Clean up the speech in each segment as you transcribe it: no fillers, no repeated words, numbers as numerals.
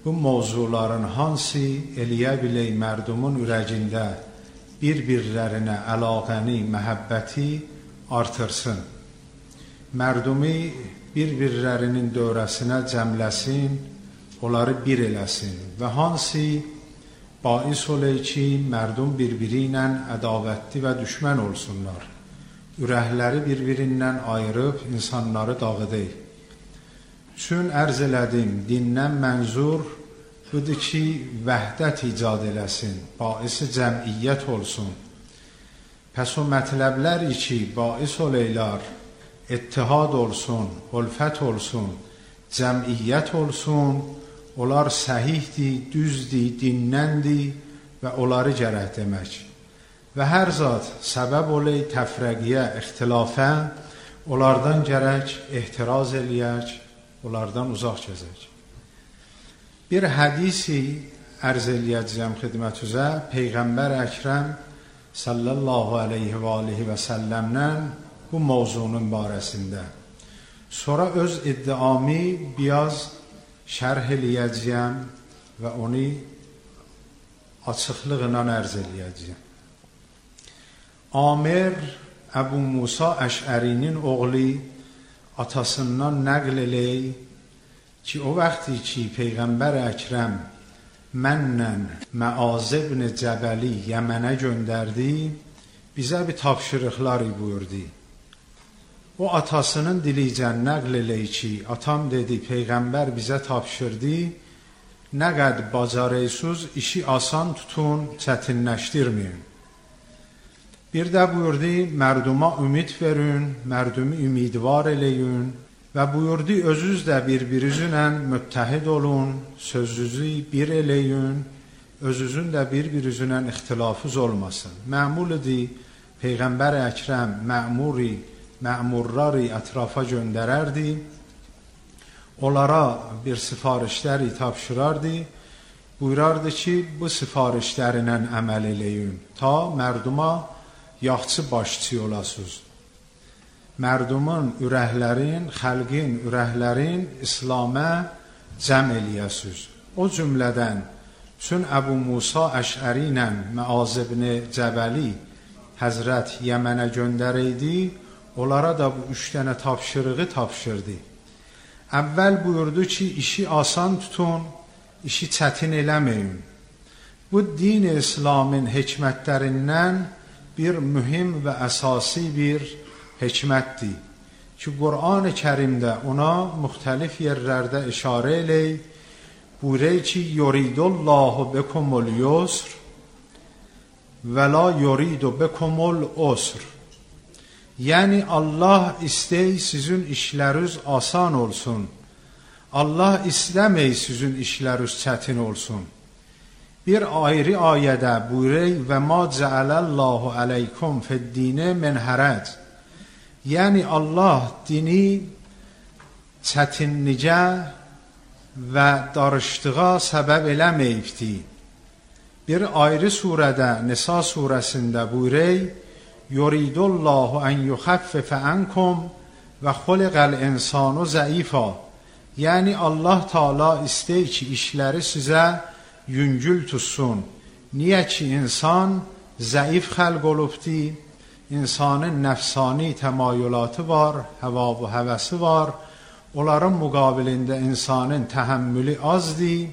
bu mövzuların hansı eləyə bilək mərdumun ürəyində bir-birlərinə əlaqəni, məhəbbəti artırsın. Mərdumi bir-birlərinin dövrəsinə cəmləsin, onları bir eləsin və hansı bais olay ki, mərdum bir-biri ilə ədavətli və düşmən olsunlar. Ürəkləri bir-birindən ayırıb insanları dağıdıq. Çün ərz elədim, dindən mənzur budur ki, vəhdət icad eləsin, baisi cəmiyyət olsun. Pəs o mətləbləri ki, bais olaylar, ittihad olsun, ulfət olsun, cəmiyyət olsun, onlar səhihdir, düzdür, dinləndir və onları gərək demək. Və hər zat səbəb olay təfrəqiyə, ixtilafə, onlardan gərək ehtiraz eləyək, onlardan uzaq gəzək. Bir hədisi ərz eləyəcəyəm xidmətüzə, Peyğəmbər Əkrəm sallallahu aleyhi və alihi və səlləmlə bu mövzunun barəsində. Sonra öz iddiamı biraz şərh eləyəcəyəm və onu açıqlıqla ərz eləyəcəyəm. Amir Əbu Musa Əşərinin oğlu atasından nəql eləyir ki, o vaxtı ki, Peyğəmbər Əkrəm mənlə Məaz ibn Cəbəli Yəmənə göndərdi, bizə bir tapşırıqlar buyurdu. O atasının dilicən nəql eləyir ki, atam dedi, Peyğəmbər bizə tapşırdı, nə qəd bacarıysız işi asan tutun, çətinləşdirməyin. Bir də buyurdu, mərduma ümid verin, mərdumi ümidvar eləyin və buyurdu, özünüz də bir-birinizlə müttəhid olun, sözünüzü bir eləyin, özünüzün də bir-birinizlə ixtilafınız olmasın. Məmulidir, Peyğəmbər Əkrəm məmurları ətrafa göndərərdi, onlara bir sifarişləri tapşırardı, buyurardı ki, bu sifarişlərlə əməl eləyin, ta mərduma yaxçı başçı olasınız. Mərdumun ürəklərin, xəlqin ürəklərin İslamə cəm eləyəsiniz. O cümlədən, çün Əbu Musa Əşəri ilə Məaz ibn Cəbəli Həzrət Yəmənə göndərəydi, onlara da bu 3 dənə tapşırığı tapşırdı. Əvvəl buyurdu ki, işi asan tutun, işi çətin eləməyin. Bu din-i İslamın hikmətlərindən bir mühüm və əsasi bir hikmətdir ki, Qur'an-ı Kərimdə ona müxtəlif yerlərdə işarə eləyir, buyurur ki, yuridullahu bekumul yusr və la yuridu bekumul usr. Yəni, Allah istəy sizin işləriniz asan olsun, Allah istəməy sizin işləriniz çətin olsun. Bir ayrı ayədə buyurur, və ma cəaləllahu aleykum feddinə min hərəc. Yəni, Allah dini çətinlicə və darışdığa səbəb eləməyibdi. Bir ayrı surədə, Nisa surəsində buyurur, yuridullahu ən yuxəffifə ənkum və xuliqəl insanu zəifa. Yəni, Allah Teala istəyir ki, işləri sizə yüngül tutsun. Niyə ki, insan zəif xəlq olubdi, insanın nəfsani təmayülatı var, həva və həvəsi var, onların müqabilində insanın təhəmmülü azdır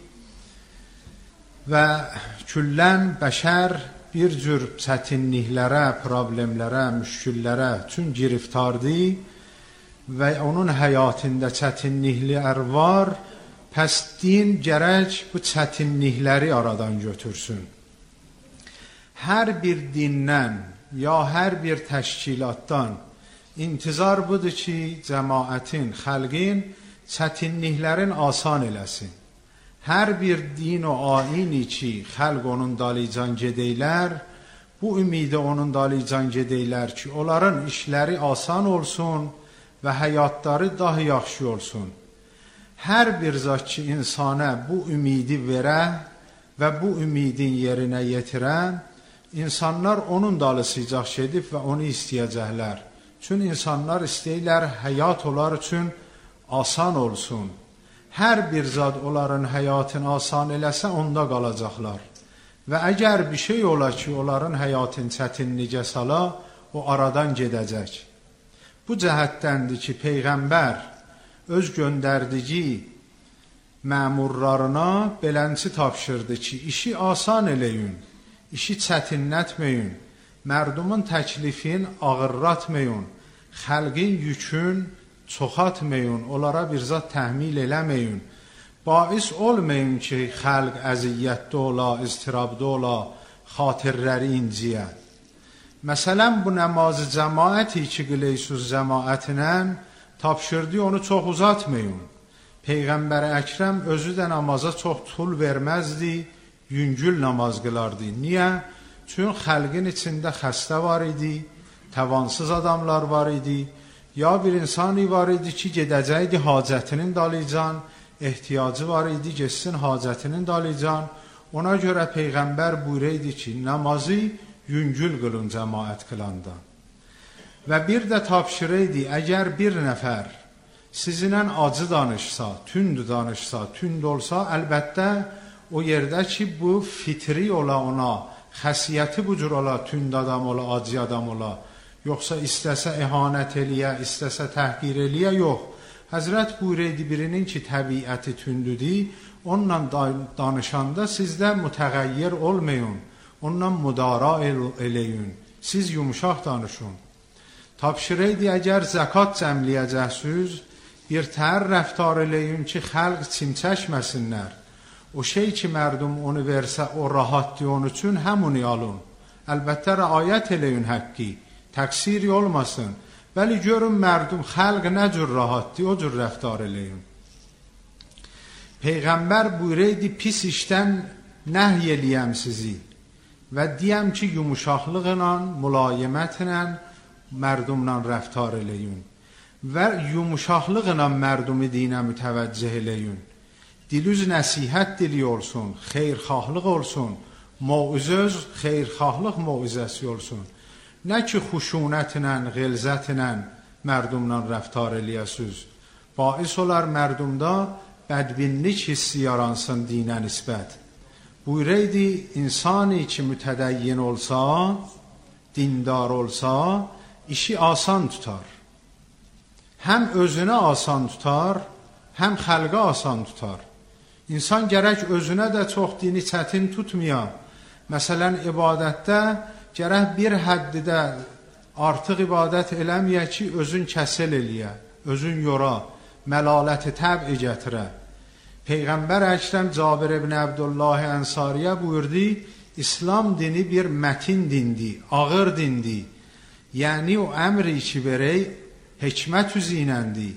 və küllən bəşər bir cür çətinliklərə, problemlərə, müşküllərə üçün giriftardır və onun həyatında çətinliklər var. Pəs din gərək bu çətinlikləri aradan götürsün. Hər bir dindən ya hər bir təşkilatdan intizar budur ki, cəmaətin, xəlqin çətinliklərin asan eləsin. Hər bir din o ayini ki, xəlq onun dalıcan gedəylər, bu ümidi onun dalıcan gedəylər ki, onların işləri asan olsun və həyatları daha yaxşı olsun. Hər bir zat ki, insana bu ümidi verə və bu ümidin yerinə yetirən, insanlar onun dalısıcaq gedib və onu istəyəcəklər. Çünki insanlar istəyirlər, həyat onlar üçün asan olsun. hər bir zad onların həyatını asan eləsə, onda qalacaqlar. Və əgər bir şey ola ki, onların həyatını çətinlikə sala, o aradan gedəcək. Bu cəhətdəndir ki, Peyğəmbər öz göndərdiyi məmurlarına belənçi tapşırdı ki, işi asan eləyin, işi çətinlətməyin, mərdumun təklifin ağırlatmayın, xəlqin yükün çoxatmayın, onlara bir zat təhmil eləməyin. Bais olmayın ki, xəlq əziyyətdə ola, iztirabda ola, xatirləri inciyə. Məsələn, bu namazı cəmaəti ki, qıleysuz cəmaətinə tapşırdı, onu çox uzatmayın. Peyğəmbər Əkrəm özü də namaza çox tul verməzdi, yüngül namaz qılardı. Niyə? Çünki xəlqin içində xəstə var idi, təvansız adamlar var idi, ya bir insani var idi ki, gedəcəkdi hacətinin dalıcan, ehtiyacı var idi, geçsin hacətinin dalıcan. Ona görə Peyğəmbər buyuraydı ki, namazı yüngül qılın cəmaət qılanda. Və bir də tapşıraydı, əgər bir nəfər sizinlə acı danışsa, tünd danışsa, tünd olsa, əlbəttə o yerdə ki, bu fitri ola ona, xəsiyyəti bu cür ola, tünd adam ola, acı adam ola, yoxsa istəsə ihanət eləyə, istəsə təhqir eləyə, yox. Həzrət buyuraydı, birinin ki, təbiəti tündüdür, onunla danışanda sizdə mütəğəyyir olmayın, onunla müdara eləyin, siz yumuşaq danışın. Tapşıraydı, əgər zəkat cəmləyəcəksiniz, bir tər rəftar eləyin ki, xəlq çimçəkməsinlər. O şey ki, mərdum onu versə, o rahatdır onun üçün, həmuni alın. Əlbəttə, rəayət eləyin həqqi, təqsiri olmasın. Bəli, görün mərdum, xəlq nə cür rahatdır, o cür rəftar eləyin. Peyğəmbər buyuraydı, pis işdən nəhy eləyəm sizi və deyəm ki, yumuşaqlıqla, mülayimətlə mərdumla rəftar eləyin və yumuşaqlıqla mərdumu dinə mütəvəccüh eləyin. Dilüz nəsihət dili olsun, xeyrxahlıq olsun, mauizöz xeyrxahlıq mauzəsi olsun. Nə ki, xuşunətlə, ғلزətlə mərdumla rəftar eləyəsiniz. Bais olar mərdumda bədbinlik hissi yaransın dinə nisbət. Buyuraydı, insani ki, mütədəyyin olsa, dindar olsa, işi asan tutar. Həm özünə asan tutar, həm xəlqə asan tutar. İnsan gərək özünə də çox dini çətin tutmaya. Məsələn, ibadətdə gərək bir həddidə artıq ibadət eləməyə ki, özün kəsil eləyə, özün yora, məlaləti təb'i gətirə. Peyğəmbər Əkrəm Cabir ibn Abdullah Ənsariyə buyurdu, İslam dini bir mətin dindir, ağır dindir. Yəni, o əmri ki, verək, hikmət üzийнəndir.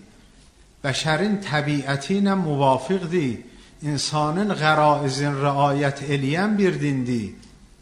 Bəşərin təbiəti ilə müvafiqdir. İnsanın qəraizin rəayət eləyən bir dindir.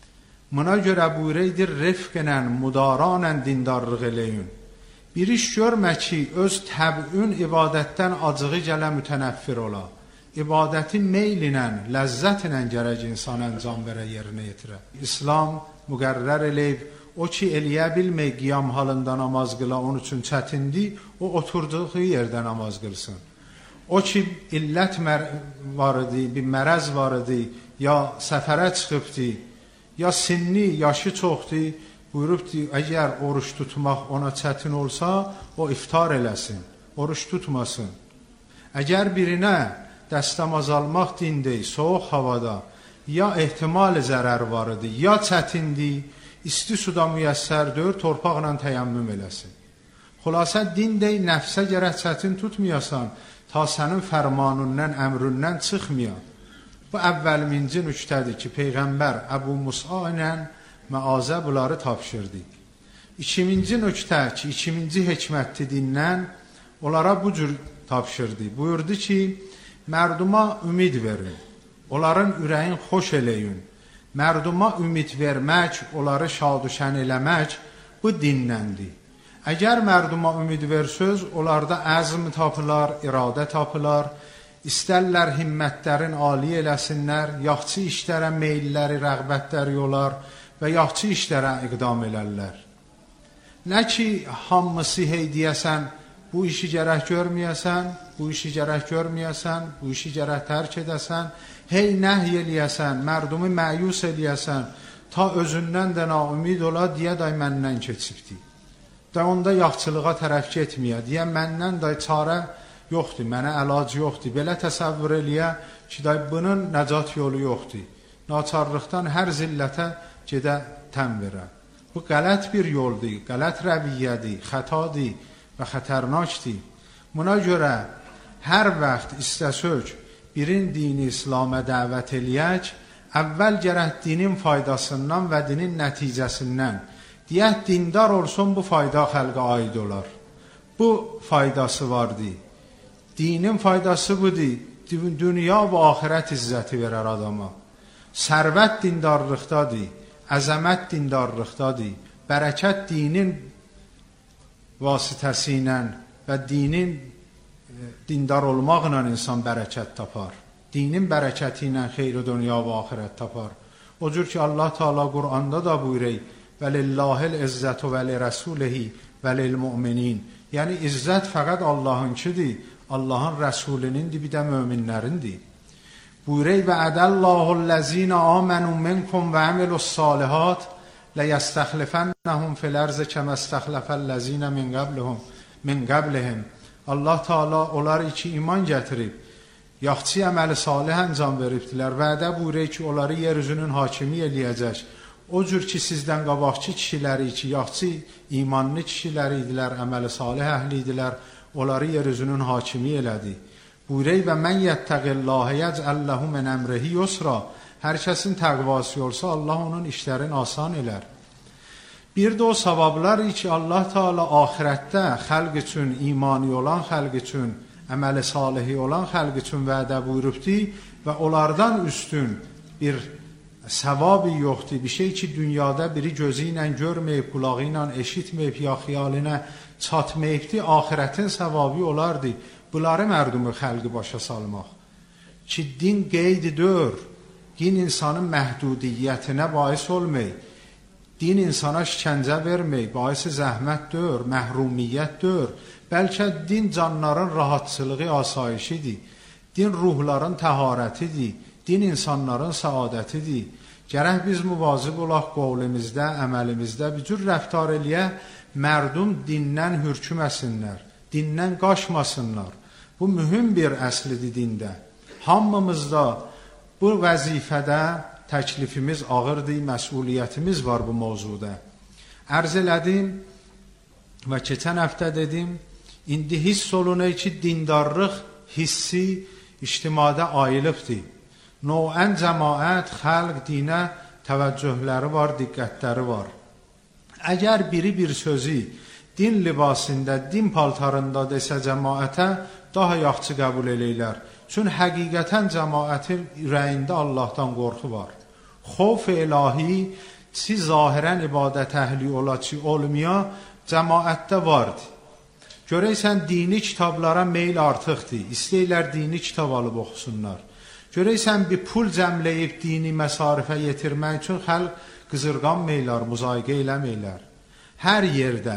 Buna görə buyuraydı, rifqlə, müdaranə dindarlıq eləyin. Bir iş görmə ki, öz təbün ibadətdən acığı gələ mütənəffir ola. İbadəti meylinə, ləzzətlə gərək insan əncam verə, yerinə yetirə. İslam müqərrər eləyib, o ki, eləyə bilmək qiyam halında namaz qıla, onun üçün çətindir, o oturduğu yerdə namaz qılsın. O ki, illət var idi, bir mərəz var idi, ya səfərə çıxıbdır, ya sinni, yaşı çoxdur, buyurubdur, əgər oruç tutmaq ona çətin olsa, o iftar eləsin, oruç tutmasın. Əgər birinə dəstəmaz almaq dindəy, soğuk havada, ya ehtimali zərər var idi, ya çətindir, isti suda müyəssərdir, torpaqla təyammüm eləsin. Xülasə, dindəy nəfsə gərək çətin tutmayasan, ta sənin fərmanından, əmründən çıxmaya. Bu əvvəl-minci nüktədir ki, Peyğəmbər Əbu Musa ilə məazə bunları tapşırdı. İkinci nüktə ki, ikinci hikmətli dindən onlara bu cür tapşırdı. Buyurdu ki, mərduma ümid verin, onların ürəyin xoş eləyin. Mərduma ümid vermək, onları şadüşən eləmək bu dinləndir. Əgər mərduma ümid versöz, onlarda əzm tapılar, iradə tapılar, istərlər himmətlərin ali eləsinlər, yaxçı işlərə meylləri, rəğbətləri olar və yaxçı işlərə iqdam elərlər. Nə ki, hamısı hey deyəsən, bu işi gərək görməyəsən, bu işi gərək görməyəsən, bu işi gərək tərk edəsən, hey nəhy eləyəsən, mərdumu məyus eləyəsən, ta özündən də naümid ola, deyə day məndən keçibdi. Da onda yaxçılığa tərəf getməyə, deyə məndən day çarə yoxdur, mənə əlac yoxdur. Belə təsəvvür eləyə ki, day bunun nəcat yolu yoxdur. Naçarlıqdan hər zillətə gedə təm verə. Bu qələt bir yoldur, qələt rəviyyədir, xətadır və xətərnakdır. Buna görə hər vaxt istəsək birin dini İslam'a dəvət eləyək, əvvəl gərək dinin faydasından və dinin nəticəsindən deyək, dindar olsun, bu fayda xəlqə aid olar. Bu faydası vardır. Dinin faydası budur. Dünya və axirət izzəti verər adama. Sərvət dindarlıqdadır, əzəmət dindarlıqdadır, bərəkət dinin vasitəsi ilə və dinin dindar olmaqla insan bərəkət tapar. Dinin bərəkəti ilə xeyri dünya və axirət tapar. O cür ki, Allah Teala Qur'anda da buyurur, وَلِلَّهِ الْعِزَّةُ وَلِرَسُولِهِ وَلِلْمُؤْمِنِينَ. Yəni, izzət fəqət Allahınkidir, Allahın rəsulinindir, bir də möminlərindir. Buyurur, وَعَدَ اللَّهُ الَّذِينَ آمَنُوا مِنْكُمْ وَعَمِلُوا الصَّالِحَاتِ لَيَسْتَخْلِفَنَّهُمْ فِي الْأَرْضِ كَمَا اسْتَخْلَفَ الَّذِينَ مِنْ قَبْلِهِمْ. Allah Teala onları ki iman gətirib, yaxçı əməli salih əncam veribdilər. Vədə buyurur ki, onları yeryüzünün hakimi eləyəcək. O cür ki, sizdən qabaqçı kişiləri ki, yaxçı imanlı kişiləri idilər, əməli salih əhli idilər, onları yeryüzünün hakimi elədi. Buyurur, və mən yəttəqillahə yəcəl ləhu min əmrihi yusra. Hər kəsin təqvası olsa, Allah onun işlərini asan elər. Bir də o savablar ki, Allah Teala axirətdə xəlq üçün, imani olan xəlq üçün, əməli salihi olan xəlq üçün vədə buyurubdur və onlardan üstün bir səvabı yoxdur. Bir şey ki, dünyada biri gözü ilə görməyib, qulağı ilə eşitməyib, ya xiyalinə çatmayıbdır, axirətin səvabı olardır. Bunları mərdumu xəlqi başa salmaq. Ki, din qeydi dör, din insanın məhdudiyyətinə bais olmayıb, din insana şikəncə vermək, baisi zəhmət dör, məhrumiyyət dör. Bəlkə din canların rahatçılığı, asayişidir. Din ruhların təharətidir. Din insanların səadətidir. Gərək biz müvazib olaq qovlimizdə, əməlimizdə, bir cür rəftar eləyə, mərdum dindən hürküməsinlər, dindən qaçmasınlar. Bu mühüm bir əslidir dində. Hamımızda bu vəzifədə təklifimiz ağırdır, məsuliyyətimiz var bu mövzuda. Ərz elədim və keçən həftə dedim, indi hiss olunur ki, dindarlıq hissi ictimada ayılıbdır. Noən cəmaət, xəlq, dinə təvəccühləri var, diqqətləri var. Əgər biri bir sözü din libasında, din paltarında desə cəmaətə, daha yaxçı qəbul eləyirlər. Çünki həqiqətən cəmaətin ürəyində Allahdan qorxu var. Xof ilahi, ki zahirən ibadət əhli ola, ki olmaya, cəmaətdə vardır. Görəysən, dini kitablara meyl artıqdır. İstəyirlər dini kitab alıb oxusunlar. Görəysən, bir pul cəmləyib dini məsarifə yetirmək üçün xəlq qızırqan meylər, müzayiqə eləməklər. Hər yerdə,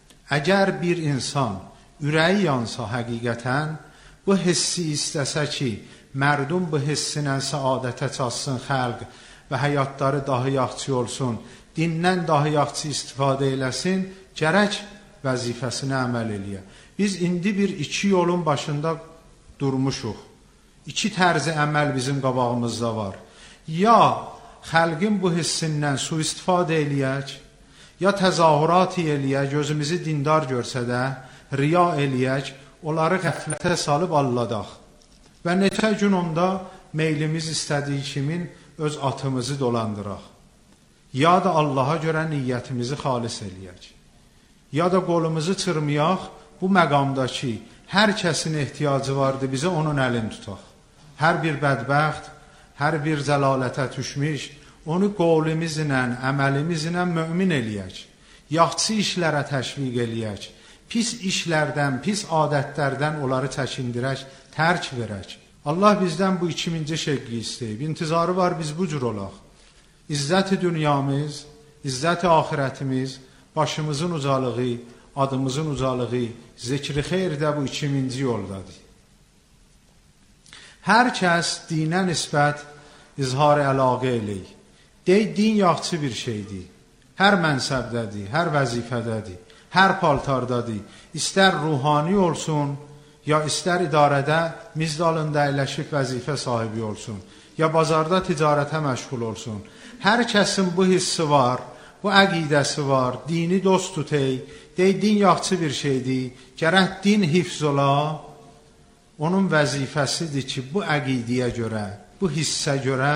əgər bir insan ürəyi yansa həqiqətən, bu hissi istəsə ki, mərdum bu hissinə səadətə çatsın xəlq və həyatları daha yaxçı olsun, dindən daha yaxçı istifadə eləsin, gərək vəzifəsinə əməl eləyə. Biz indi iki yolun başında durmuşuq. İki tərzi əməl bizim qabağımızda var. Ya xəlqin bu hissindən sui-istifadə eləyək, ya təzahürat eləyək, gözümüzü dindar görsə də, riya eləyək, onları qəflətə salıb alladaq. Və neçə gün onda meylimiz istədiyi kimin öz atımızı dolandıraq. Ya da Allaha görə niyyətimizi xalis eləyək. Ya da qolumuzu çırmayaq, bu məqamdakı hər kəsin ehtiyacı vardır, bizə onun əlini tutaq. Hər bir bədbəxt, hər bir zəlalətə düşmüş, onu qolumuzla, əməlimizlə mömin eləyək. Yaxçı işlərə təşviq eləyək. Pis işlərdən, pis adətlərdən onları çəkindirək, tərk verək. Allah bizdən bu 2000-ci şəqqi istəyib. İntizarı var, biz bu cür olaq. İzzət-i dünyamız, İzzət-i axirətimiz, başımızın ucalığı adımızın ucalığı, zikri xeyr də bu 2000-ci yoldadır. Hər kəs dinə nisbət izhar əlaqə eləyir. Din yaxşı bir şeydir. Hər mənsəbdədir, hər vəzifədədir, hər paltardadır. İstər ruhani olsun, ya istər idarədə miz dalında əyləşib vəzifə sahibi olsun, ya bazarda ticarətə məşğul olsun. Hər kəsin bu hissi var, bu əqidəsi var, dini dost tutey, din yaxşı bir şeydir, gərək din hifz ola. Onun vəzifəsidir ki, bu əqidəyə görə, bu hissə görə,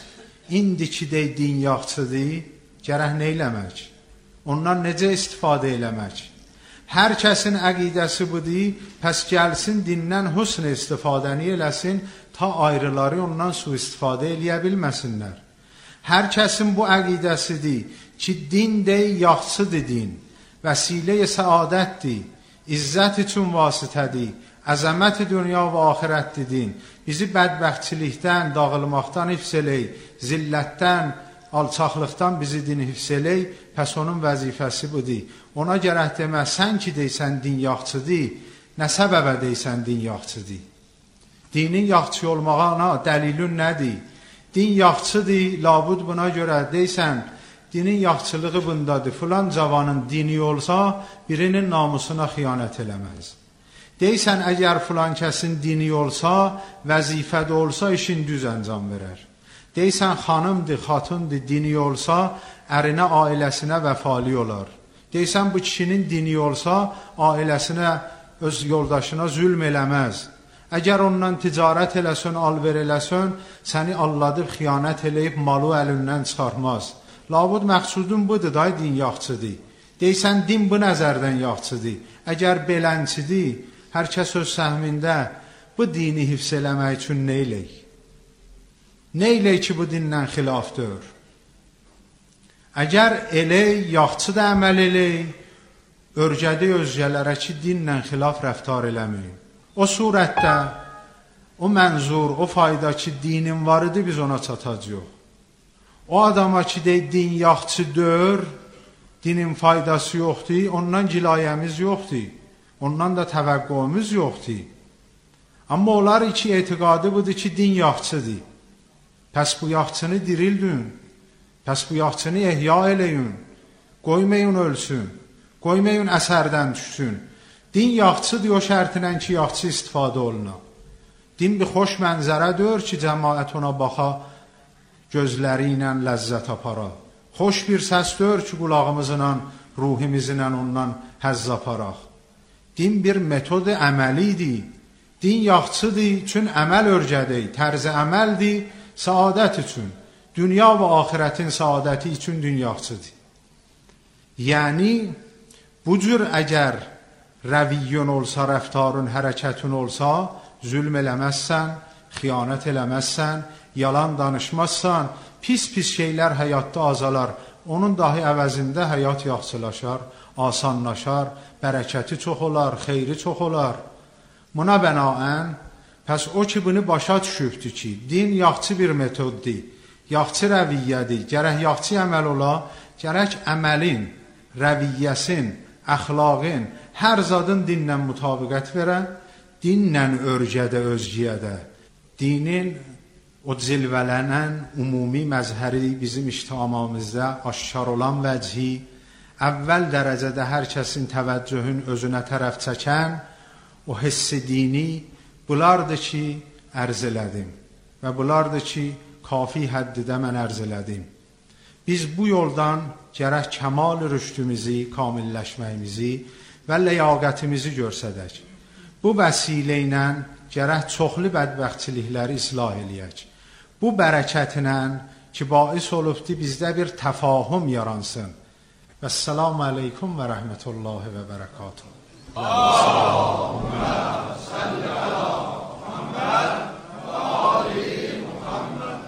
indiki din yaxşıdır, gərək nə eləmək? Ondan necə istifadə eləmək? Hər kəsin əqidəsi budur, pəs gəlsin dindən husn istifadəni eləsin, ta ayrıları ondan su-istifadə eləyə bilməsinlər. Hər kəsin bu əqidəsidir ki, din yaxşıdır din, vəsilə-i səadətdir, izzət üçün vasitədir, əzəmət-i dünya və axirətdir din, bizi bədbəxtçilikdən, dağılmaqdan hifz elək, zillətdən, alçaqlıqdan bizi din hifz elək, pəs onun vəzifəsi budur. Ona gərək demə, sən ki deysən din yaxşıdır, nə səbəbə deysən din yaxşıdır? Dinin yaxşı olmağına dəlilün nədir? Din yaxşıdır, labud buna görə deysən, dinin yaxşılığı bundadır, filan cavanın dini olsa, birinin namusuna xiyanət eləməz. Deysən, əgər filan kəsin dini olsa, vəzifədə olsa, işin düz əncam verər. Deysən, xanımdır, xatındır, dini olsa, ərinə, ailəsinə vəfali olar. Deysən, bu kişinin dini olsa, ailəsinə, öz yoldaşına zülm eləməz. Əgər ondan ticarət eləsən, alver eləsən, səni alladıb, xiyanət eləyib, malı əlindən çıxarmaz. Labud məqsudun budur, din yaxşıdır. Deysən, din bu nəzərdən yaxşıdır. Əgər belənçidir, hər kəs öz səhmində bu dini hifz eləmək üçün nə eləyik? Nə eləyik ki, bu dindən xilafdır? Əgər eləyik, yaxçı da əməl eləyik, örgədi özgələrə ki, dinlə xilaf rəftar eləməyin. O surətdə, o mənzur, o fayda ki, dinin var idi, biz ona çatacaq. O adama ki, din yaxçıdır, dinin faydası yoxdur, ondan gilayəmiz yoxdur. Ondan da təvəqqümüz yoxdur. Amma onlar iki etiqadı budur ki, din yaxçıdır. Pəs bu yaxçını dirildin, pəs bu yaxçını ehya eləyin, qoymayın ölsün, qoymayın əsərdən düşsün. Din yaxçıdır o şərtinən ki, yaxçı istifadə oluna. Din bir xoş mənzərədir ki, cəmaət ona baxa, gözləri ilə ləzzət apara. Xoş bir səsdir ki, qulağımızla, ruhimizlə ondan həzz aparaq. Din bir metod əməlidir. Din yaxçıdır, üçün əməl örgədir, tərzi əməldir, saadət üçün. Dünya və axirətin saadəti üçün din yaxçıdır. Yəni, bu cür əgər rəviyyün olsa, rəftarın, hərəkətin olsa, zülm eləməzsən, xiyanət eləməzsən, yalan danışmazsan, pis-pis şeylər həyatda azalar, onun dahi əvəzində həyat yaxçılaşar, asanlaşar, bərəkəti çox olar, xeyri çox olar. Buna bənaən, pəs o ki, bunu başa düşübdür ki, din yaxçı bir metoddur, yaxçı rəviyyədir, gərək yaxçı əməl ola, gərək əməlin, rəviyyəsin, əxlaqın, hər zadın dinlə mütabiqət verə, dinlə örgədə, özgiyədə. Dinin o cilvələnən ümumi məzhəri bizim ictimamızda aşkar olan vəchi, əvvəl dərəcədə hər kəsin təvəccühün özünə tərəf çəkən, o hissi dini, bunlardır ki, ərz elədim və bunlardır ki, kafi həddidə mən ərz elədim. Biz bu yoldan gərək kəmal rüşdümüzü, kamilləşməyimizi və ləyaqətimizi görsədək. Bu vəsilə ilə gərək çoxlu bədbəxtçilikləri islah eləyək. Bu bərəkətinə ki, bais olubdur, bizdə bir təfahüm yaransın. Vəssalamu aleykum və rəhmətullahi və bərəkatuhu. Allahümmə salli ala Muhammed və ali Muhammed.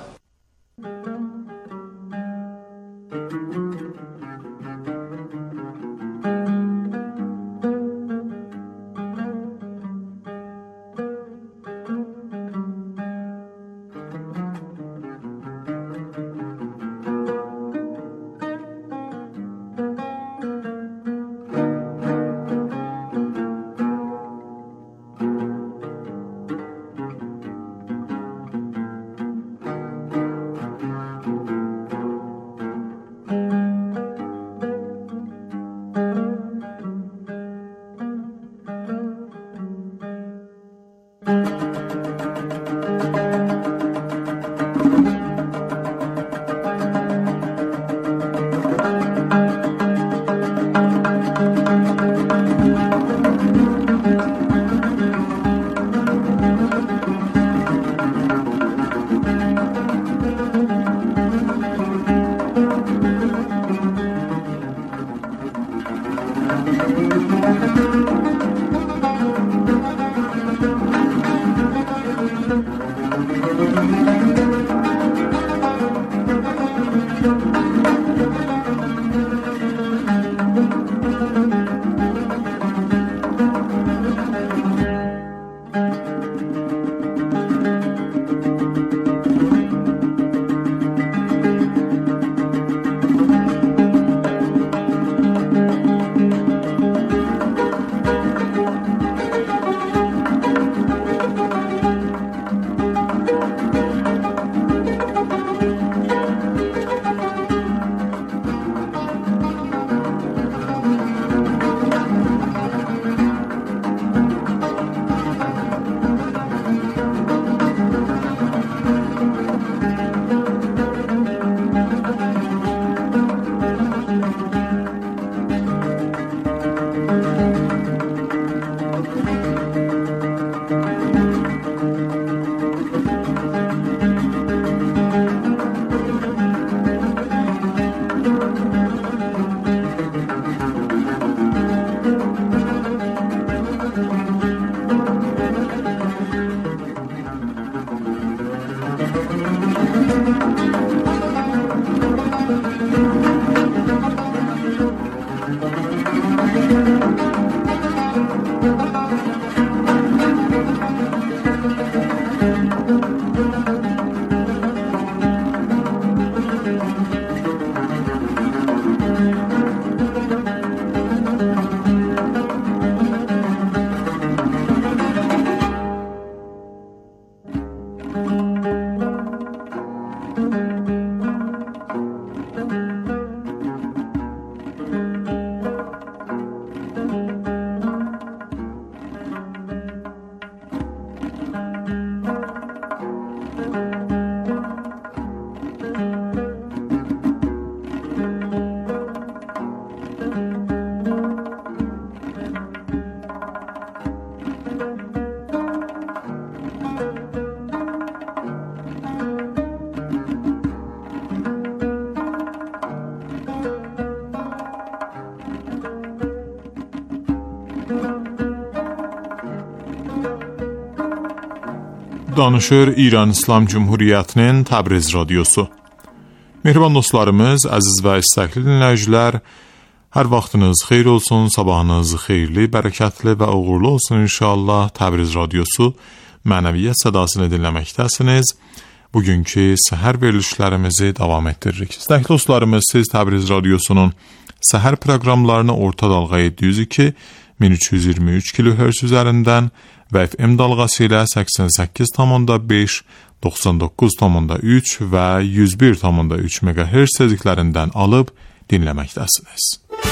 Danışır İran İslam Cumhuriyyətinin Təbriz radiosu. Mehriban dostlarımız, əziz və istəkli dinləyicilər, hər vaxtınız xeyir olsun, sabahınız xeyirli, bərəkətli və uğurlu olsun inşallah. Təbriz radiosu mənəviyyət sədasını dinləməkdəsiniz. Bugünkü səhər verilişlərimizi davam etdiririk. İstəkli dostlarımız, siz Təbriz radiosunun səhər proqramlarını orta dalğa 702 1323 kHz üzərindən və FM dalğası ilə 88,5, 99,3 və 101,3 MHz tezliklərindən alıb dinləməkdəsiniz.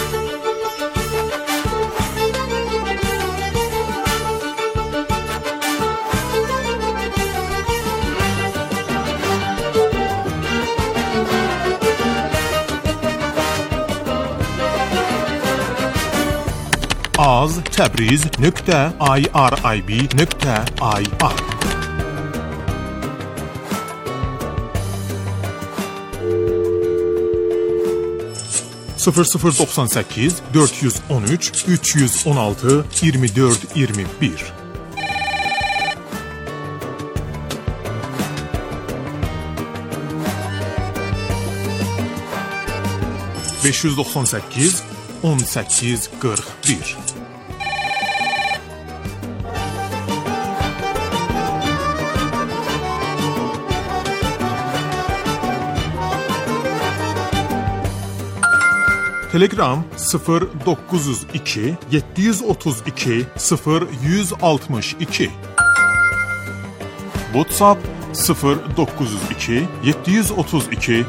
az.tabriz.irib.ir 0098 413 316 24 21 598 18 41 Telegram 0902 732 0162 WhatsApp 0902 732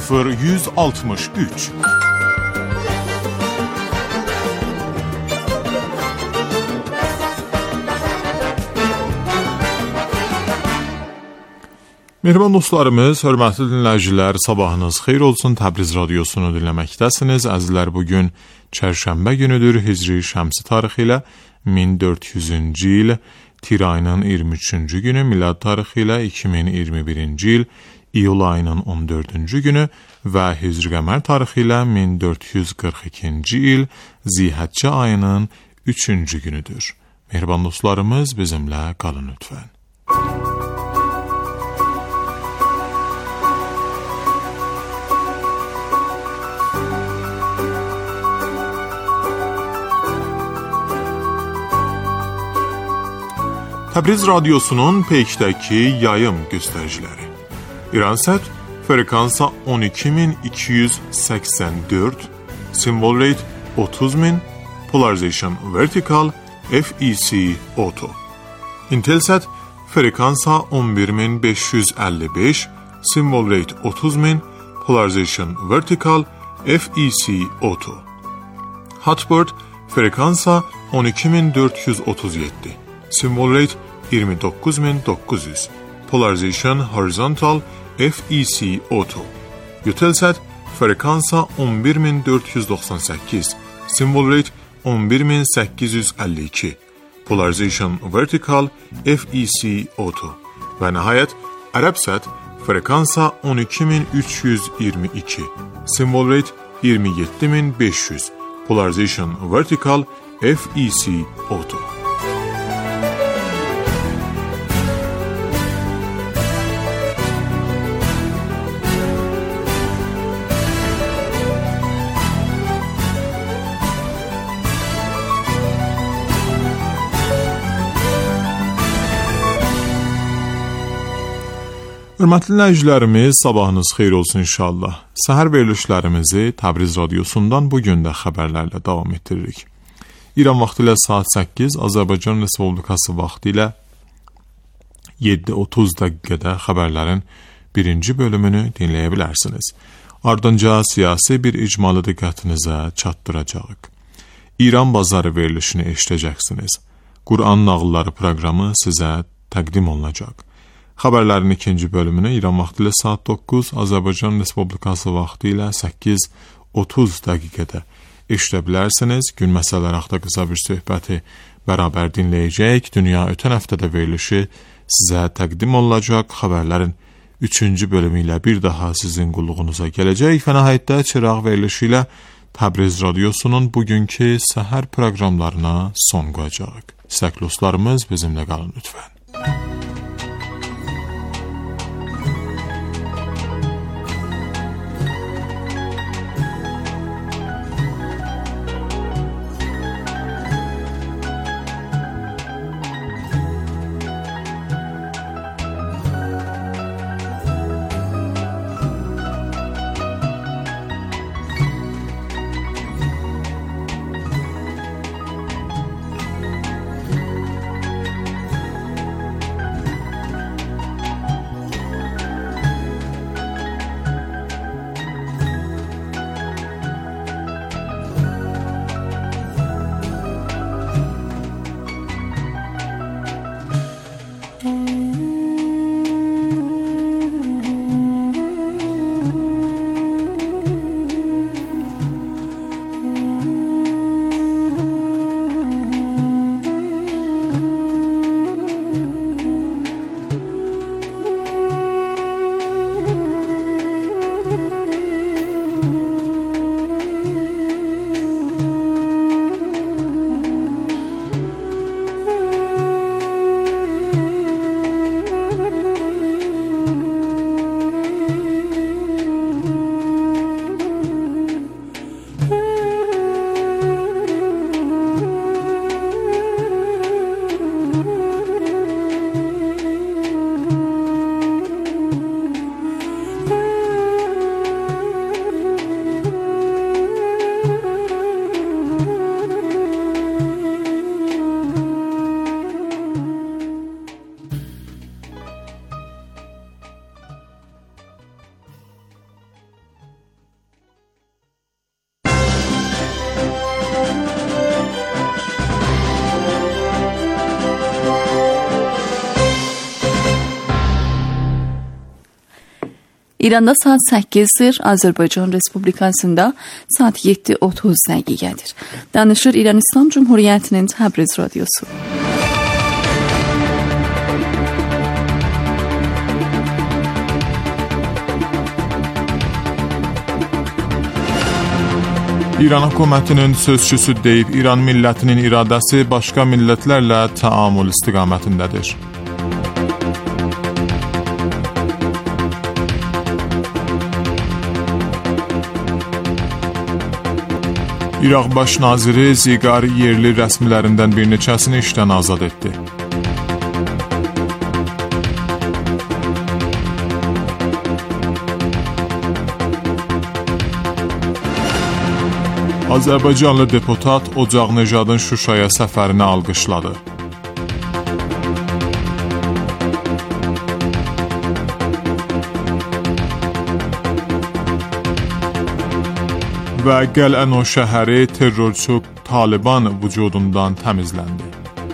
0163 Mehriban dostlarımız, hörmətli dinləyicilər, sabahınız xeyir olsun. Təbriz radiosunu dinləməkdəsiniz. Əzizlər, bugün çərşənbə günüdür. Hicri şəmsi tarixi ilə 1400-cü il Tir ayının 23-cü günü, milad tarixi ilə 2021-ci il iyul ayının 14-cü günü və Hicri qəmər tarixi ilə 1442-ci il Zilhəccə ayının 3-cü günüdür. Mehriban dostlarımız, bizimlə qalın lütfən. Təbriz radiosunun peykdəki yayım göstəriciləri. İransat frekansa 12284, symbol rate 30000, polarization vertical, FEC auto. Intelsat frekansa 11555, symbol rate 30000, polarization vertical, FEC auto. Hotbird frekansa 12437. Symbol rate 29900, polarization horizontal, FEC auto. Eutelsat frekansa 11498, symbol rate 11852, polarization vertical, FEC auto. Və nəhayət Arabsat frekansa 12322, symbol rate 27500, polarization vertical, FEC auto. Hörmətli dinləyicilərimiz, sabahınız xeyir olsun inşallah. Səhər verilişlərimizi Təbriz radiosundan bugün də xəbərlərlə davam etdiririk. İran vaxtı ilə saat 8, Azərbaycan Respublikası vaxtı ilə 7:30 dəqiqədə xəbərlərin birinci bölümünü dinləyə bilərsiniz. Ardınca siyasi bir icmalı diqqətinizə çatdıracağıq. İran bazarı verilişini eşidəcəksiniz. Quran nağılları proqramı sizə təqdim olunacaq. Xəbərlərin ikinci bölümünü İran vaxtı ilə saat 9, Azərbaycan Respublikası vaxtı ilə 8:30 dəqiqədə eşidə bilərsiniz. Gün məsələləri haqqında qısa bir söhbəti bərabər dinləyəcəyik. Dünya ötən həftədə verilişi sizə təqdim olunacaq. Xəbərlərin 3-cü bölümü ilə bir daha sizin qulluğunuza gələcək və nəhayətdə çıraq verilişi ilə Təbriz radiosunun bugünkü səhər proqramlarına son qoyacaq. İstəkli dostlarımız bizimlə qalın lütfən. İranda saat 8-dir, Azərbaycan Respublikasında saat 7:30 dəqiqədir. Danışır İran İslam Cumhuriyyətinin Təbriz radiosu. İran hökumətinin sözçüsü deyib, İran millətinin iradəsi başqa millətlərlə təamül istiqamətindədir. İraq baş naziri Ziqar yerli rəsmilərindən bir neçəsini işdən azad etdi. Azərbaycanlı deputat Ocaqnejadın Şuşaya səfərini alqışladı. Və Qəl'əno şəhəri terrorçu Taliban vücudundan təmizləndi.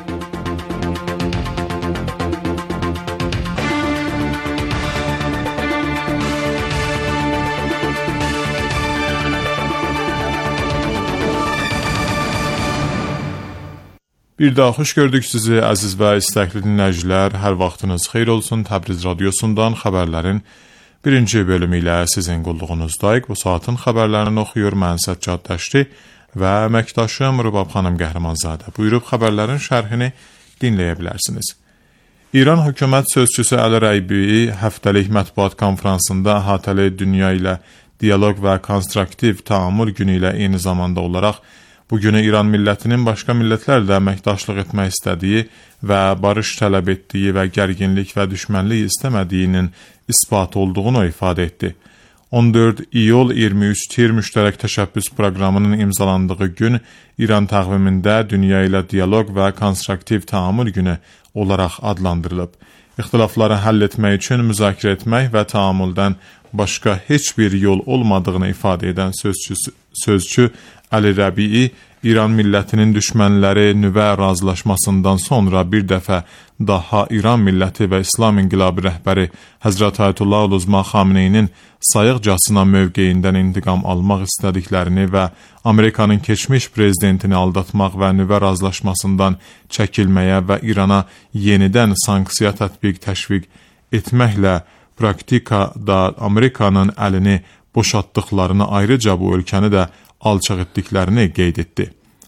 Bir daha xoş gördük sizi əziz və istəkli dinləyicilər. Hər vaxtınız xeyir olsun. Təbriz radiosundan xəbərlərin birinci bölümü ilə sizin qulluğunuzdayıq. Bu saatin xəbərlərini oxuyur mən Səccad Dəşti və əməkdaşım Rübab xanım Qəhrəmanzadə. Buyurub xəbərlərin şərhini dinləyə bilərsiniz. İran hökumət sözçüsü Əli Rəbi'i həftəlik mətbuat konfransında əhatəli dünya ilə dialoq və konstruktiv təamül günü ilə eyni zamanda olaraq bu günü İran millətinin başqa millətlərlə əməkdaşlıq etmək istədiyi və barış tələb etdiyi və gərginlik və düşmənlik istəmədiyinin ispat olduğunu ifadə etdi. 14 iyul 23 tir müştərək təşəbbüs proqramının imzalandığı gün İran təqvimində dünya ilə dialoq və konstruktiv təamül günü olaraq adlandırılıb. İxtilafları həll etmək üçün müzakirə etmək və təamüldən başqa heç bir yol olmadığını ifadə edən sözçü Əli Rəbi'i İran millətinin düşmənləri nüvə razılaşmasından sonra bir dəfə daha İran milləti və İslam İnqilabı rəhbəri Həzrət Ayətullah Uluzma Xameneyinin sayıqcasına mövqeyindən intiqam almaq istədiklərini və Amerikanın keçmiş prezidentini aldatmaq və nüvə razılaşmasından çəkilməyə və İrana yenidən sanksiya tətbiq təşviq etməklə praktikada Amerikanın əlini boşaltdıqlarını, ayrıca bu ölkəni də alçaq etdiklərini qeyd etdi.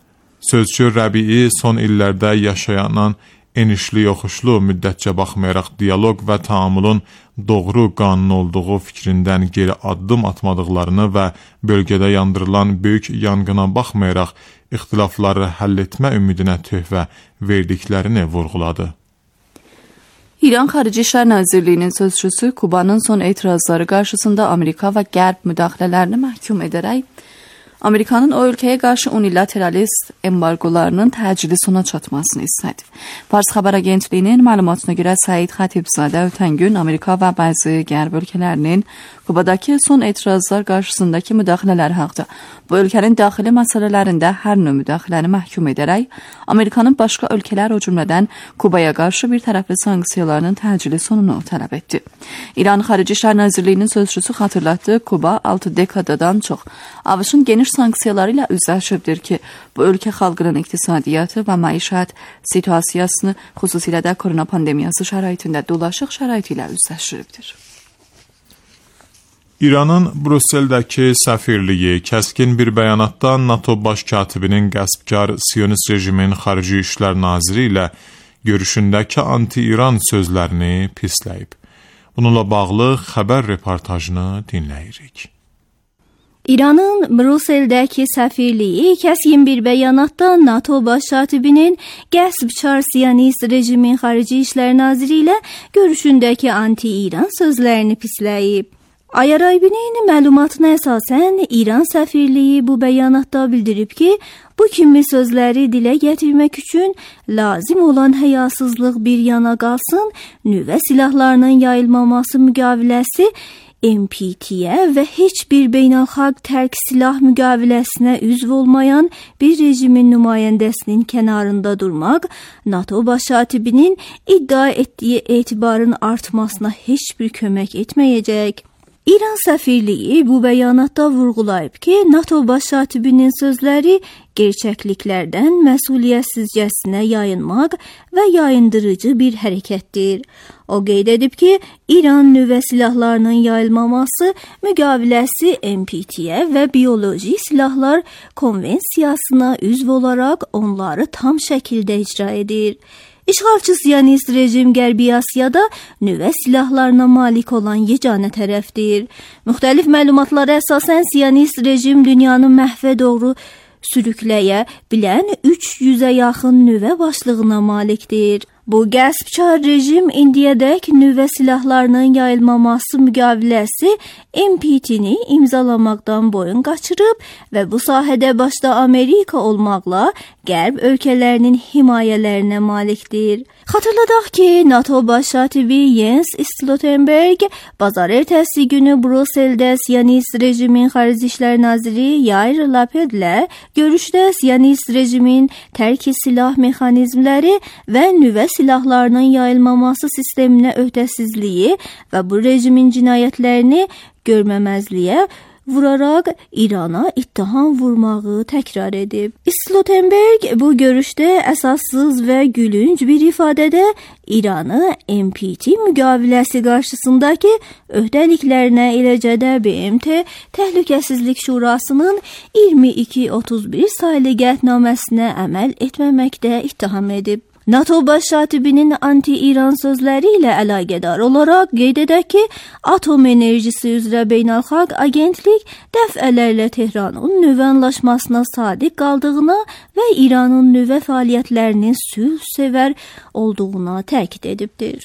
Sözçü Rəbi'i son illərdə yaşanan enişli yoxuşlu müddətcə baxmayaraq dialoq və təamülün doğru qanun olduğu fikrindən geri addım atmadıqlarını və bölgədə yandırılan böyük yanğına baxmayaraq ixtilafları həll etmə ümidinə töhfə verdiklərini vurğuladı. İran Xarici İşlər Nazirliyinin sözçüsü Kubanın son etirazları qarşısında Amerika və Qərb müdaxilələrini məhkum edərək Amerikanın o ölkəyə qarşı unilateralist embargolarının təcili sona çatmasını istədi. Fars xəbər agentliyinin məlumatına görə Səid Xatibzadə ötən gün Amerika və bəzi Qərb ölkələrinin Kubadakı son etirazlar qarşısındakı müdaxilələri haqqında bu ölkənin daxili məsələlərində hər növ müdaxiləni məhkum edərək Amerikanın başqa ölkələr o cümlədən Kubaya qarşı bir tərəfli sanksiyalarının təcili sonunu tələb etdi. İran Xarici İşlər Nazirliyinin sözçüsü xatırlatdı, Kuba 6 dekadadan çox ABŞ-ın geniş sanksiyaları ilə üzləşibdir ki, bu ölkə xalqının iqtisadiyyatı və məişət situasiyasını xüsusilə də korona pandemiyası şəraitində dolaşıq şəraiti ilə üzləşiribdir. İranın Brüsseldəki səfirliyi kəskin bir bəyanatda NATO baş katibinin qəsbkar Siyonist rejimin Xarici İşlər Naziri ilə görüşündəki anti-İran sözlərini pisləyib. Bununla bağlı xəbər reportajını dinləyirik. İranın Brüsseldəki səfirliyi kəskin bir bəyanatda NATO baş katibinin qəsbkar Siyonist rejimin Xarici İşlər Naziri ilə görüşündəki anti-İran sözlərini pisləyib. Ayaraybinin məlumatına əsasən İran səfirliyi bu bəyanatda bildirib ki, bu kimi sözləri dilə gətirmək üçün lazım olan həyasızlıq bir yana qalsın, nüvə silahlarının yayılmaması müqaviləsi NPT-yə və heç bir beynəlxalq tərk silah müqaviləsinə üzv olmayan bir rejimin nümayəndəsinin kənarında durmaq, NATO baş katibinin iddia etdiyi etibarın artmasına heç bir kömək etməyəcək. İran səfirliyi bu bəyanatda vurğulayıb ki, NATO baş katibinin sözləri gerçəkliklərdən məsuliyyətsizcəsinə yayınmaq və yayındırıcı bir hərəkətdir. O qeyd edib ki, İran nüvə silahlarının yayılmaması müqaviləsi NPT-yə və bioloji silahlar konvensiyasına üzv olaraq onları tam şəkildə icra edir. İşğalçı Siyonist rejim Qərbi Asiyada nüvə silahlarına malik olan yeganə tərəfdir. Müxtəlif məlumatlara əsasən Siyonist rejim dünyanı məhvə doğru sürükləyə bilən 300-ə yaxın nüvə başlığına malikdir. Bu qəsbkar rejim indiyədək nüvə silahlarının yayılmaması müqaviləsi NPT-ni imzalamaqdan boyun qaçırıb və bu sahədə başda Amerika olmaqla Qərb ölkələrinin himayələrinə malikdir. Xatırladaq ki, NATO baş katibi Jens Stoltenberg bazar ertəsi günü Brüsseldə Siyonist rejimin xarici İşlər naziri Yair Lapidlə görüşdə Siyonist rejimin tərk silah mexanizmləri və nüvə silahlarının yayılmaması sisteminə öhdəsizliyi və bu rejimin cinayətlərini görməməzliyə vuraraq İrana ittiham vurmağı təkrar edib. Stoltenberg bu görüşdə əsassız və gülünc bir ifadədə İranı NPT müqaviləsi qarşısındakı öhdəliklərinə, eləcə də BMT Təhlükəsizlik Şurasının 2231 saylı qətnaməsinə əməl etməməkdə ittiham edib. NATO baş katibinin anti-İran sözləri ilə əlaqədar olaraq qeyd edək ki, Atom Enerjisi üzrə Beynəlxalq Agentlik dəfələrlə Tehranın nüvə anlaşmasına sadiq qaldığına və İranın nüvə fəaliyyətlərinin sülhsevər olduğuna təkid edibdir.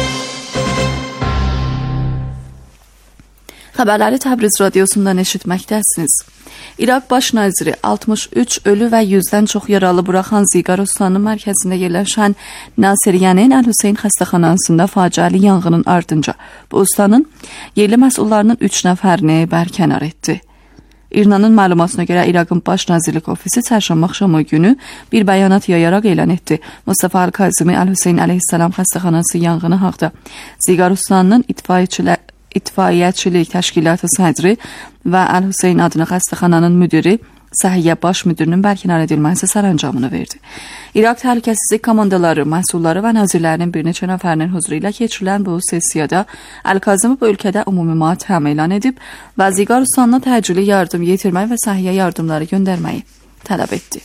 Xəbərləri Təbriz radiosundan eşitməkdəsiniz. İraq baş naziri 63 ölü və 100-dən çox yaralı buraxan Ziqar Ustanın mərkəzində yerləşən Nasiriyyənin Əl-Hüseyn xəstəxanasında faciəli yanğının ardınca bu ustanın yerli məsullarının 3 nəfərini bərkənar etdi. İRNA-nın məlumatına görə İraqın baş nazirlik ofisi çərşənbə axşamı günü bir bəyanat yayaraq elan etdi. Mustafa Al-Kazimi Əl-Hüseyn əleyhissalam xəstəxanası yanğını haqda Ziqar Ustanın İtfaiyəçilik Təşkilatı sədri və Əl-Hüseyn adına xəstəxananın müdiri, səhiyyə baş müdirinin bərkinar edilməsi sərəncamını verdi. İraq Təhlükəsizlik komandaları, məhsulları və nazirlərinin bir neçə nəfərinin huzuru ilə keçirilən bu sessiyada Əl-Kazimi bu ölkədə ümumi matəm elan edib və Ziqar Ustanına təcili yardım yetirmək və səhiyyə yardımları göndərməyi tələb etdi.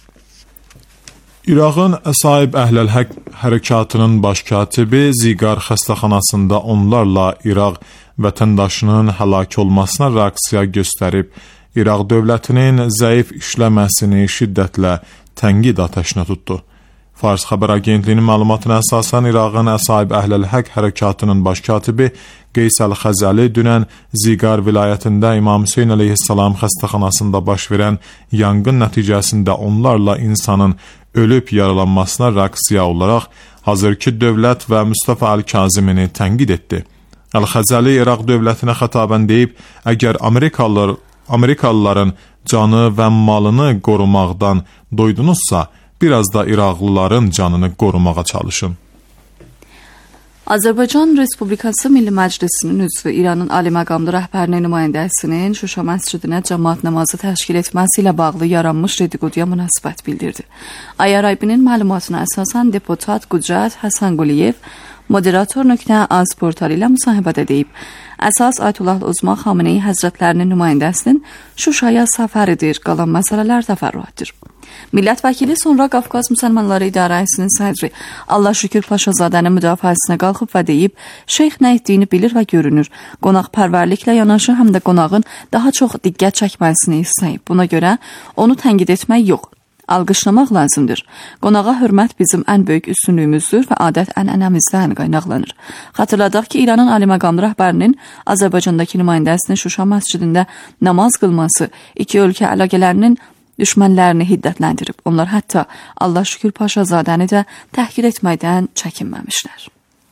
İraqın Əsayib Əhləl-Həq hərəkatının baş katibi Ziqar xəstəxanasında onlarla İraq vətəndaşının həlak olmasına reaksiya göstərib, İraq dövlətinin zəif işləməsini şiddətlə tənqid atəşinə tutdu. Fars xəbər agentliyinin məlumatına əsasən İraqın Əsayib Əhləl-Həq hərəkatının baş katibi Qeys Əl-Xəzəli dünən Ziqar vilayətində İmam Hüseyn əleyhissalam xəstəxanasında baş verən yanğın nəticəsində onlarla insanın ölüb yaralanmasına reaksiya olaraq hazırki dövlət və Mustafa Əl-Kazimini tənqid etdi. Əl-Xəzəli İraq dövlətinə xətabən deyib, əgər Amerikalıların canı və malını qorumaqdan doydunuzsa, biraz da İraqlıların canını qorumağa çalışın. Azərbaycan Respublikası Milli Məclisinin üzvü İranın Ali məqamlı rəhbərinin nümayəndəsinin Şuşa məscidinə cəmaət namazı təşkil etməsi ilə bağlı yaranmış redikoduya münasibət bildirdi. IRIB-nin məlumatına əsasən deputat Qucat Həsən Quliyev moderator.az portalı ilə müsahibədə deyib, əsas Ayətullah Uzma Xameneyi Həzrətlərinin nümayəndəsinin Şuşaya səfəridir, qalan məsələlər təfərrüatdır. Millət vəkili sonra Qafqaz Müsəlmanları İdarəsinin sədri Allah Şükür Paşazadənin müdafiəsinə qalxıb və deyib, şeyx nə etdiyini bilir və görünür. Qonaqpərvərliklə yanaşı həm də qonağın daha çox diqqət çəkməsini istəyib. Buna görə onu tənqid etmək yox, alqışlamaq lazımdır. Qonağa hörmət bizim ən böyük üstünlüyümüzdür və adət-ənənəmizdən qaynaqlanır. Xatırladaq ki, İranın Ali məqamlı rəhbərinin Azərbaycandakı nümayəndəsinin Şuşa məscidində namaz qılması iki ölkə əlaqələrinin düşmənlərini hiddətləndirib. Onlar hətta Allah Şükür Paşazadəni də təhqir etməkdən çəkinməmişlər.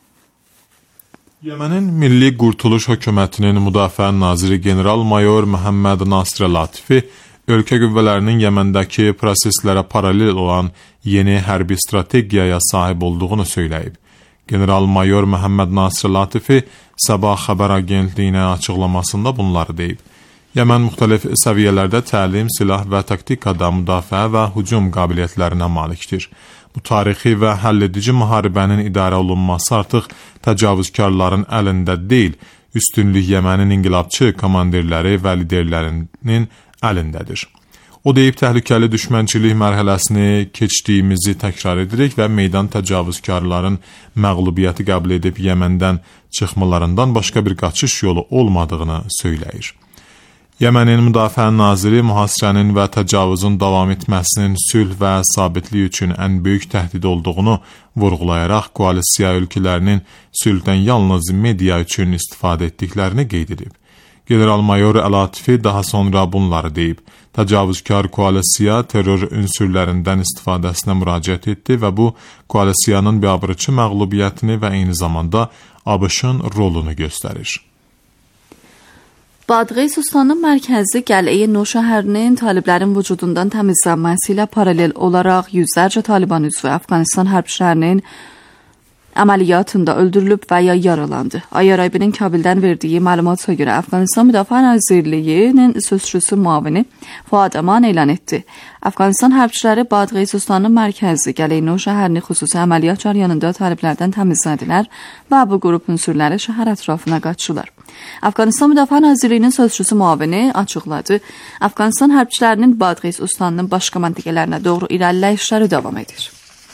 Yemənin Milli Qurtuluş Hökumətinin Müdafiə Naziri General-Mayor Məhəmməd Nasir Latifi ölkə qüvvələrinin Yeməndəki proseslərə paralel olan yeni hərbi strategiyaya sahib olduğunu söyləyib. General-mayor Məhəmməd Nasir Latifi Sabah xəbər agentliyinə açıqlamasında bunları deyib. Yəmən müxtəlif səviyyələrdə təlim, silah və taktikada müdafiə və hücum qabiliyyətlərinə malikdir. Bu tarixi və həlledici müharibənin idarə olunması artıq təcavüzkarların əlində deyil, üstünlük Yəmənin inqilabçı komandirləri və liderlərinin əlindədir. O deyib, təhlükəli düşmənçilik mərhələsini keçdiyimizi təkrar edirik və meydan təcavüzkarların məğlubiyyəti qəbul edib Yəməndən çıxmalarından başqa bir qaçış yolu olmadığını söyləyir. Yəmənin Müdafiə naziri mühasirənin və təcavüzün davam etməsinin sülh və sabitlik üçün ən böyük təhdid olduğunu vurğulayaraq koalisiya ölkələrinin sülhdən yalnız media üçün istifadə etdiklərini qeyd edib. General-mayor Latifi daha sonra bunları deyib. Təcavüzkar koalisiya terror ünsürlərindən istifadəsinə müraciət etdi və bu koalisiyanın biabırçı məğlubiyyətini və eyni zamanda ABŞ-ın rolunu göstərir. Badğeysüstanın mərkəzi Qəl'ə Nur şəhərinin taliblərin vücudundan təmizlənməsi ilə paralel olaraq yüzlərcə Taliban üzvü Əfqanistan hərbçilərinin əməliyyatında öldürülüb və ya yaralandı. IRIB-nin Kabildən verdiyi məlumata görə Əfqanistan Müdafiə Nazirliyinin sözçüsü müavini Fuad Aman elan etdi. Əfqanistan hərbçiləri Badğeysüstanın mərkəzi Qəl'ə Nur şəhərini xüsusi əməliyyat cəryanında taliblərdən təmizlədilər və bu qrup ünsürləri şəhər ətrafına qaçdılar. Əfqanistan Müdafiə Nazirliyinin sözçüsü müavini açıqladı. Əfqanistan hərbçilərinin Badğeysüstanın başqa məntəqələrinə doğru irəliləyişləri davam edir.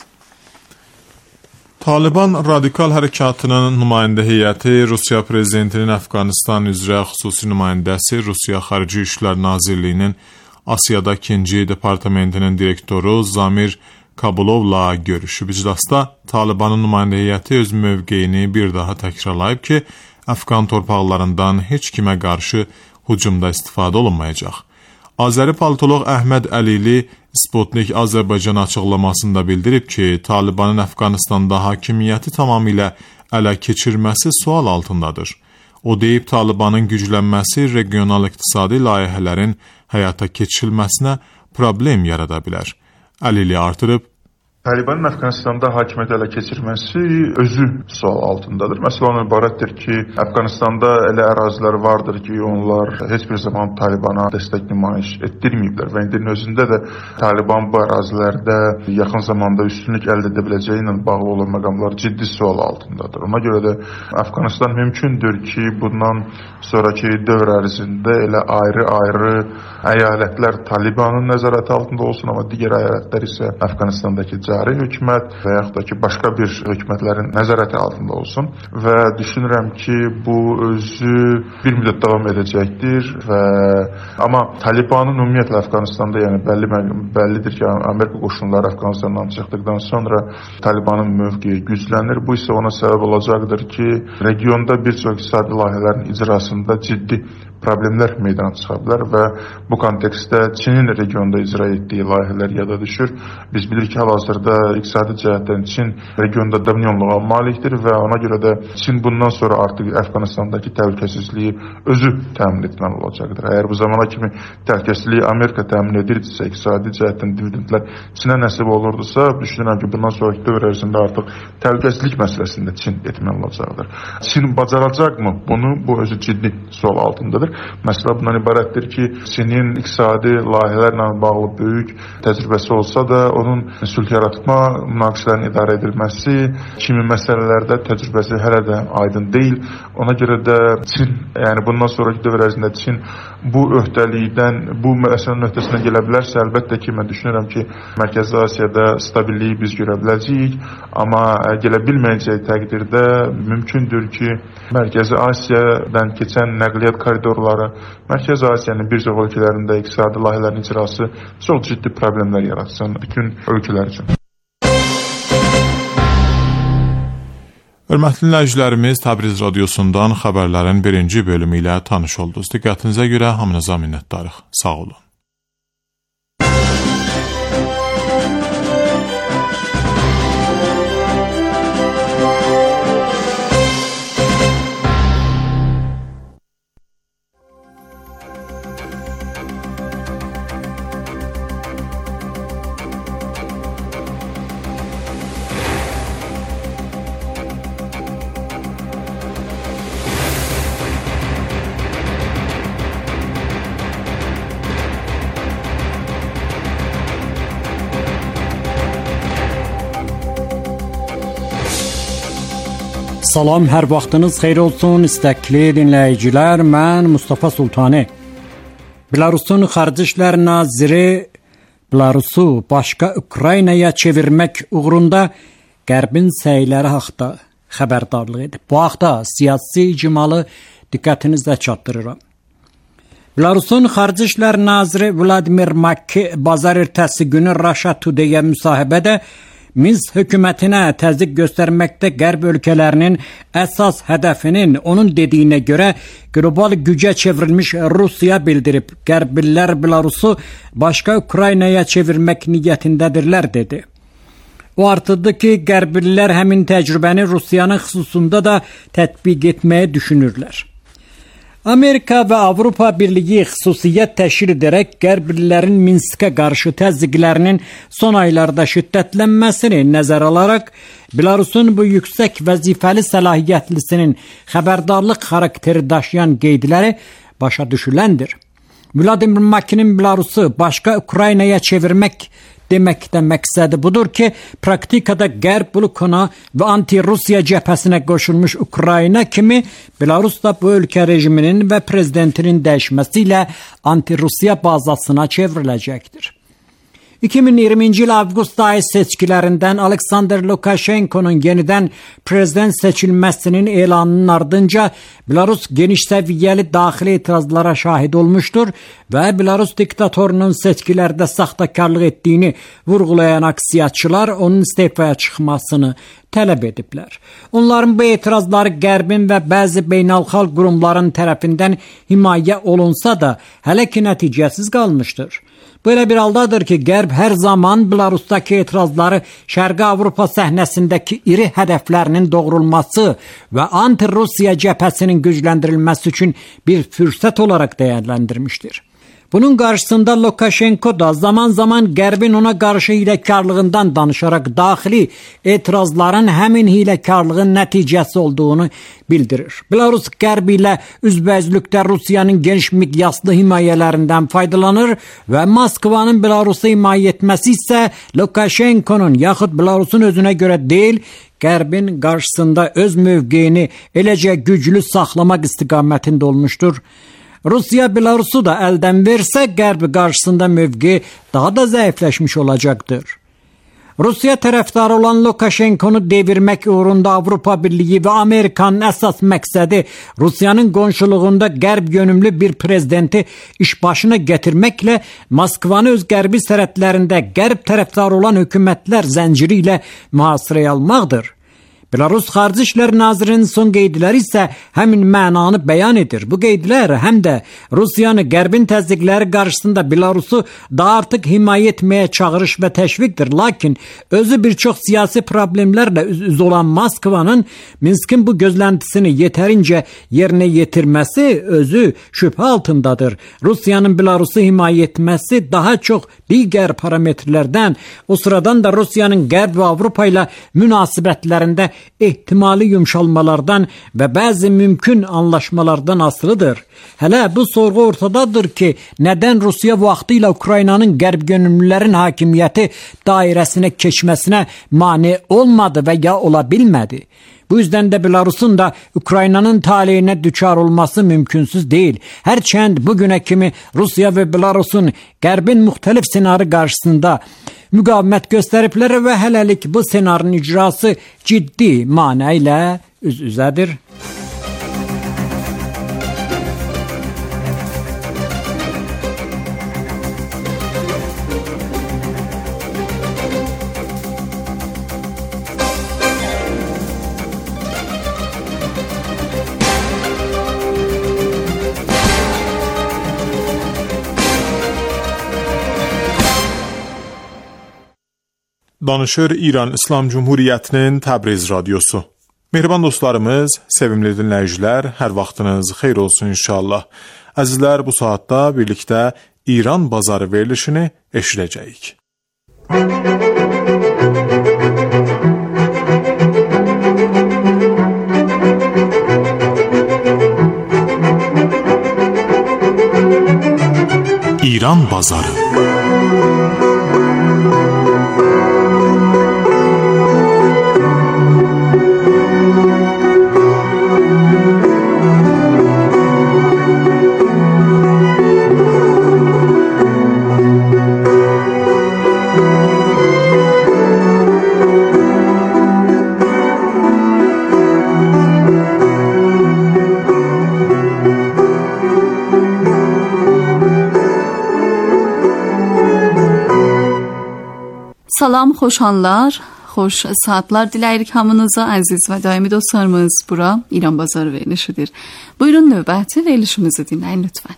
Taliban radikal hərəkatının nümayəndə heyəti Rusiya prezidentinin Əfqanistan üzrə xüsusi nümayəndəsi Rusiya Xarici İşlər Nazirliyinin Asiyada 2-ci departamentinin direktoru Zamir Kabulovla görüşüb. İclasda Talibanın nümayəndə heyəti öz mövqeyini bir daha təkrarlayıb ki, Əfqan torpaqlarından heç kimə qarşı hücumda istifadə olunmayacaq. Azəri politoloq Əhməd Əlili Sputnik Azərbaycan açıqlamasında bildirib ki, Talibanın Əfqanistanda hakimiyyəti tamamilə ələ keçirməsi sual altındadır. O deyib, Talibanın güclənməsi regional iqtisadi layihələrin həyata keçirilməsinə problem yarada bilər. Əlili artırıb, Talibanın Əfqanistanda hakimiyyət ələ keçirməsi özü sual altındadır. Məsələ ondan ibarətdir ki, Əfqanistanda elə ərazilər vardır ki, onlar heç bir zaman Talibana dəstək nümayiş etdirməyiblər və indinin özündə də Taliban bu ərazilərdə yaxın zamanda üstünlük əldə edə biləcəyi ilə bağlı olan məqamlar ciddi sual altındadır. Ona görə də Əfqanistan mümkündür ki, bundan sonraki dövr ərzində elə ayrı-ayrı əyalətlər Talibanın nəzarəti altında olsun, amma digər əyalətlər isə Əfqanistandakı cari hökumət və yaxud da ki, başqa bir hökumətlərin nəzarəti altında olsun və düşünürəm ki, bu özü bir müddət davam edəcəkdir amma Talibanın ümumiyyətlə Əfqanistanda, yəni bəllidir ki, Amerika qoşunları Əfqanistandan çıxdıqdan sonra Talibanın mövqeyi güclənir. Bu isə ona səbəb olacaqdır ki, regionda bir çox iqtisadi layihələrin icrasında ciddi problemlər meydana çıxa bilər və bu kontekstdə Çinin regionda icra etdiyi layihələr yada düşür. Biz bilirik ki, hal-hazırda iqtisadi cəhətdən Çin regionda dominionluğa malikdir və ona görə də Çin bundan sonra artıq Əfqanistandakı təhlükəsizliyi özü təmin etməli olacaqdır. Əgər bu zamana kimi təhlükəsizliyi Amerika təmin edirdisə, iqtisadi cəhətdən dividendlər Çinə nəsib olurdusa, düşünürəm ki, bundan sonraki dövr ərzində artıq təhlükəsizlik məsələsində Çin etməli olacaqdır. Çin bacaracaqmı? Bu özü ciddi sual altındadır. Məsələ bundan ibarətdir ki, Çinin iqtisadi layihələrlə bağlı böyük təcrübəsi olsa da, onun sülh yaratma münaqişələrin idarə edilməsi kimi məsələlərdə təcrübəsi hələ də aydın deyil. Ona görə də Çin, yəni bundan sonraki dövr ərzində Çin bu öhdəlikdən, bu məsələnin öhdəsindən gələ bilərsə, əlbəttə ki, mən düşünürəm ki, Mərkəzi Asiyada stabilliyi biz görə biləcəyik, amma gələ bilməyəcək təqdirdə mümkündür ki, Mərkəzi Asiyadan keçən nəqliyyat koridorları, Mərkəzi Asiyanın bir çox ölkələrində iqtisadi layihələrin icrası çox ciddi problemlər yaratsın bütün ölkələr üçün. Hörmətli dinləyicilərimiz, Təbriz radiosundan xəbərlərin birinci bölümü ilə tanış oldunuz. Diqqətinizə görə hamınıza minnətdarıq. Sağ olun. Salam, hər vaxtınız xeyir olsun istəkli dinləyicilər. Mən Mustafa Sultani. Belarusun Xarici İşlər Naziri Belarusu başqa Ukraynaya çevirmək uğrunda Qərbin səyləri haqda xəbərdarlıq edib. Bu haqda siyasi icmalı diqqətinizlə çatdırıram. Belarusun Xarici İşlər Naziri Vladimir Maki bazar ertəsi günü Russia Today-ə müsahibədə Minsk hökumətinə təzyiq göstərməkdə Qərb ölkələrinin əsas hədəfinin onun dediyinə görə qlobal gücə çevrilmiş Rusiya bildirib. Qərblilər Belarusu başqa Ukraynaya çevirmək niyyətindədirlər dedi. O artırdı ki, Qərblilər həmin təcrübəni Rusiyanın xüsusunda da tətbiq etməyi düşünürlər. Amerika və Avropa Birliyi xüsusiyyət təşkil edərək Qərblilərin Minskə qarşı təzyiqlərinin son aylarda şiddətlənməsini nəzərə alaraq Belarusun bu yüksək vəzifəli səlahiyyətlisinin xəbərdarlıq xarakteri daşıyan qeydləri başa düşüləndir. Vladimir Makinin Belarusu başqa Ukraynaya çevirmək deməkdə məqsədi budur ki, praktikada Qərb blokuna və anti-Rusiya cəbhəsinə qoşulmuş Ukrayna kimi Belarus da bu ölkə rejiminin və prezidentinin dəyişməsi ilə anti-Rusiya bazasına çevriləcəkdir. 2020-ci il avqust ayı seçkilərindən Aleksandr Lukashenko'nun yenidən prezident seçilməsinin elanının ardınca Belarus geniş səviyyəli daxili etirazlara şahid olmuşdur və Belarus diktatorunun seçkilərdə saxtakarlıq etdiyini vurğulayan aksiyaçılar onun istefaya çıxmasını tələb ediblər. Onların bu etirazları Qərbin və bəzi beynəlxalq qurumların tərəfindən himayə olunsa da hələ ki nəticəsiz qalmışdır. Böyle bir haldadır ki, Qərb hər zaman Belarusdakı etirazları Şərqi Avropa səhnəsindəki iri hədəflərinin doğrulması və anti-Rusiya cəbhəsinin gücləndirilməsi üçün bir fürsət olaraq dəyərləndirmişdir. Bunun qarşısında Lukashenko da zaman zaman Qərbin ona qarşı hiləkarlığından danışaraq daxili etirazların həmin hiləkarlığın nəticəsi olduğunu bildirir. Belarus Qərb ilə üzbəyüzlükdə Rusiyanın geniş miqyaslı himayələrindən faydalanır və Moskvanın Belarusu himayə etməsi isə Lukashenko'nun yaxud Belarusun özünə görə deyil, Qərbin qarşısında öz mövqeyini eləcə güclü saxlamaq istiqamətində olmuşdur. Rusiya Belarusu da əldən versə, Qərb qarşısında mövqe daha da zəifləşmiş olacaqdır. Rusiya tərəfdarı olan Lukashenko'nu devirmək uğrunda Avropa Birliyi və Amerikanın əsas məqsədi Rusiyanın qonşuluğunda Qərb yönümlü bir prezidenti iş başına gətirməklə Moskvanı öz qərbi sərhədlərində Qərb tərəfdarı olan hökumətlər zənciri ilə mühasirəyə almaqdır. Belarus Xarici İşlər Nazirinin son qeydləri isə həmin mənanı bəyan edir. Bu qeydlər həm də Rusiyanı Qərbin təzyiqləri qarşısında Belarusu daha artıq himayə etməyə çağırış və təşviqdir. Lakin özü bir çox siyasi problemlərlə üz olan Moskvanın Minskin bu gözləntisini yetərincə yerinə yetirməsi özü şübhə altındadır. Rusiyanın Belarusu himayə etməsi daha çox digər parametrlərdən, o sıradan da Rusiyanın Qərb və Avropa ilə münasibətlərində ehtimali yumşalmalardan və bəzi mümkün anlaşmalardan asılıdır. Hələ bu sorğu ortadadır ki, nədən Rusiya vaxtı ilə Ukraynanın Qərb yönümlülərin hakimiyyəti dairəsinə keçməsinə mane olmadı və ya ola bilmədi. Bu yüzden de Belarus'un da Ukrayna'nın talihine düçar olması mümkünsüz değil. Hərçənd bugüne kimi Rusya ve Belarus'un Qərbin müxtəlif senarı qarşısında müqavimət göstəriblər və hələlik bu senarın icrası ciddi mana ilə üz-üzədir. Danışır İran İslam Cumhuriyyətinin Təbriz radiosu. Mehriban dostlarımız, sevimli dinləyicilər, hər vaxtınız xeyir olsun inşallah. Əzizlər, bu saatda birlikdə İran bazarı verilişini eşidəcəyik. İran bazarı. Salam, xoş anlar, xoş saatlar diləyirik hamınıza, əziz və daimi dostlarımız. Bura İran Bazarı verilişidir. Buyurun növbəti verilişimizi dinləyin lütfən.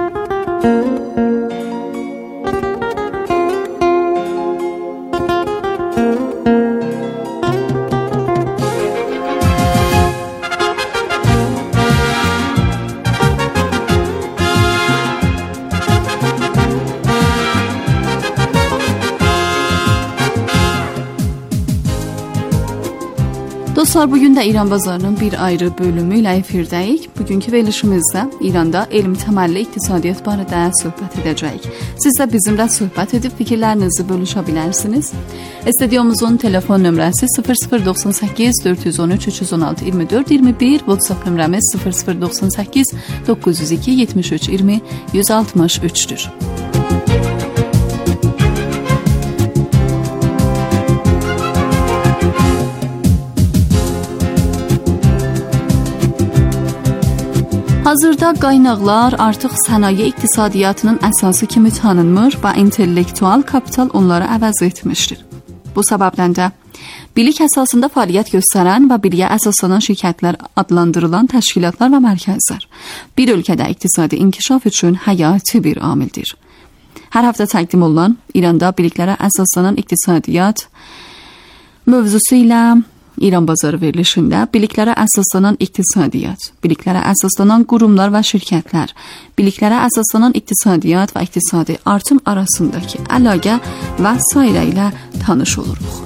Dostlar, bugün də İran Bazarının bir ayrı bölümü ilə efirdəyik. Bugünkü verilişimizdə İranda elm təməlli iqtisadiyyat barədə söhbət edəcəyik. Siz də bizimlə söhbət edib fikirlərinizi bölüşə bilərsiniz. Studiomuzun telefon nömrəsi 0098 413 316 24 21, WhatsApp nömrəmiz 0098 902 73 20 163'dür. Hazırda qaynaqlar artıq sənaye iqtisadiyyatının əsası kimi tanınmır və intellektual kapital onları əvəz etmişdir. Bu səbəbdən də bilik əsasında fəaliyyət göstərən və biliyə əsaslanan şirkətlər adlandırılan təşkilatlar və mərkəzlər bir ölkədə iqtisadi inkişaf üçün həyati bir amildir. Hər həftə təqdim olunan İranda biliklərə əsaslanan iqtisadiyyat mövzusu ilə İran Bazarı verilişində biliklərə əsaslanan iqtisadiyyat, biliklərə əsaslanan qurumlar və şirkətlər, biliklərə əsaslanan iqtisadiyyat və iqtisadi artım arasındakı əlaqə və sairə ilə tanış oluruq.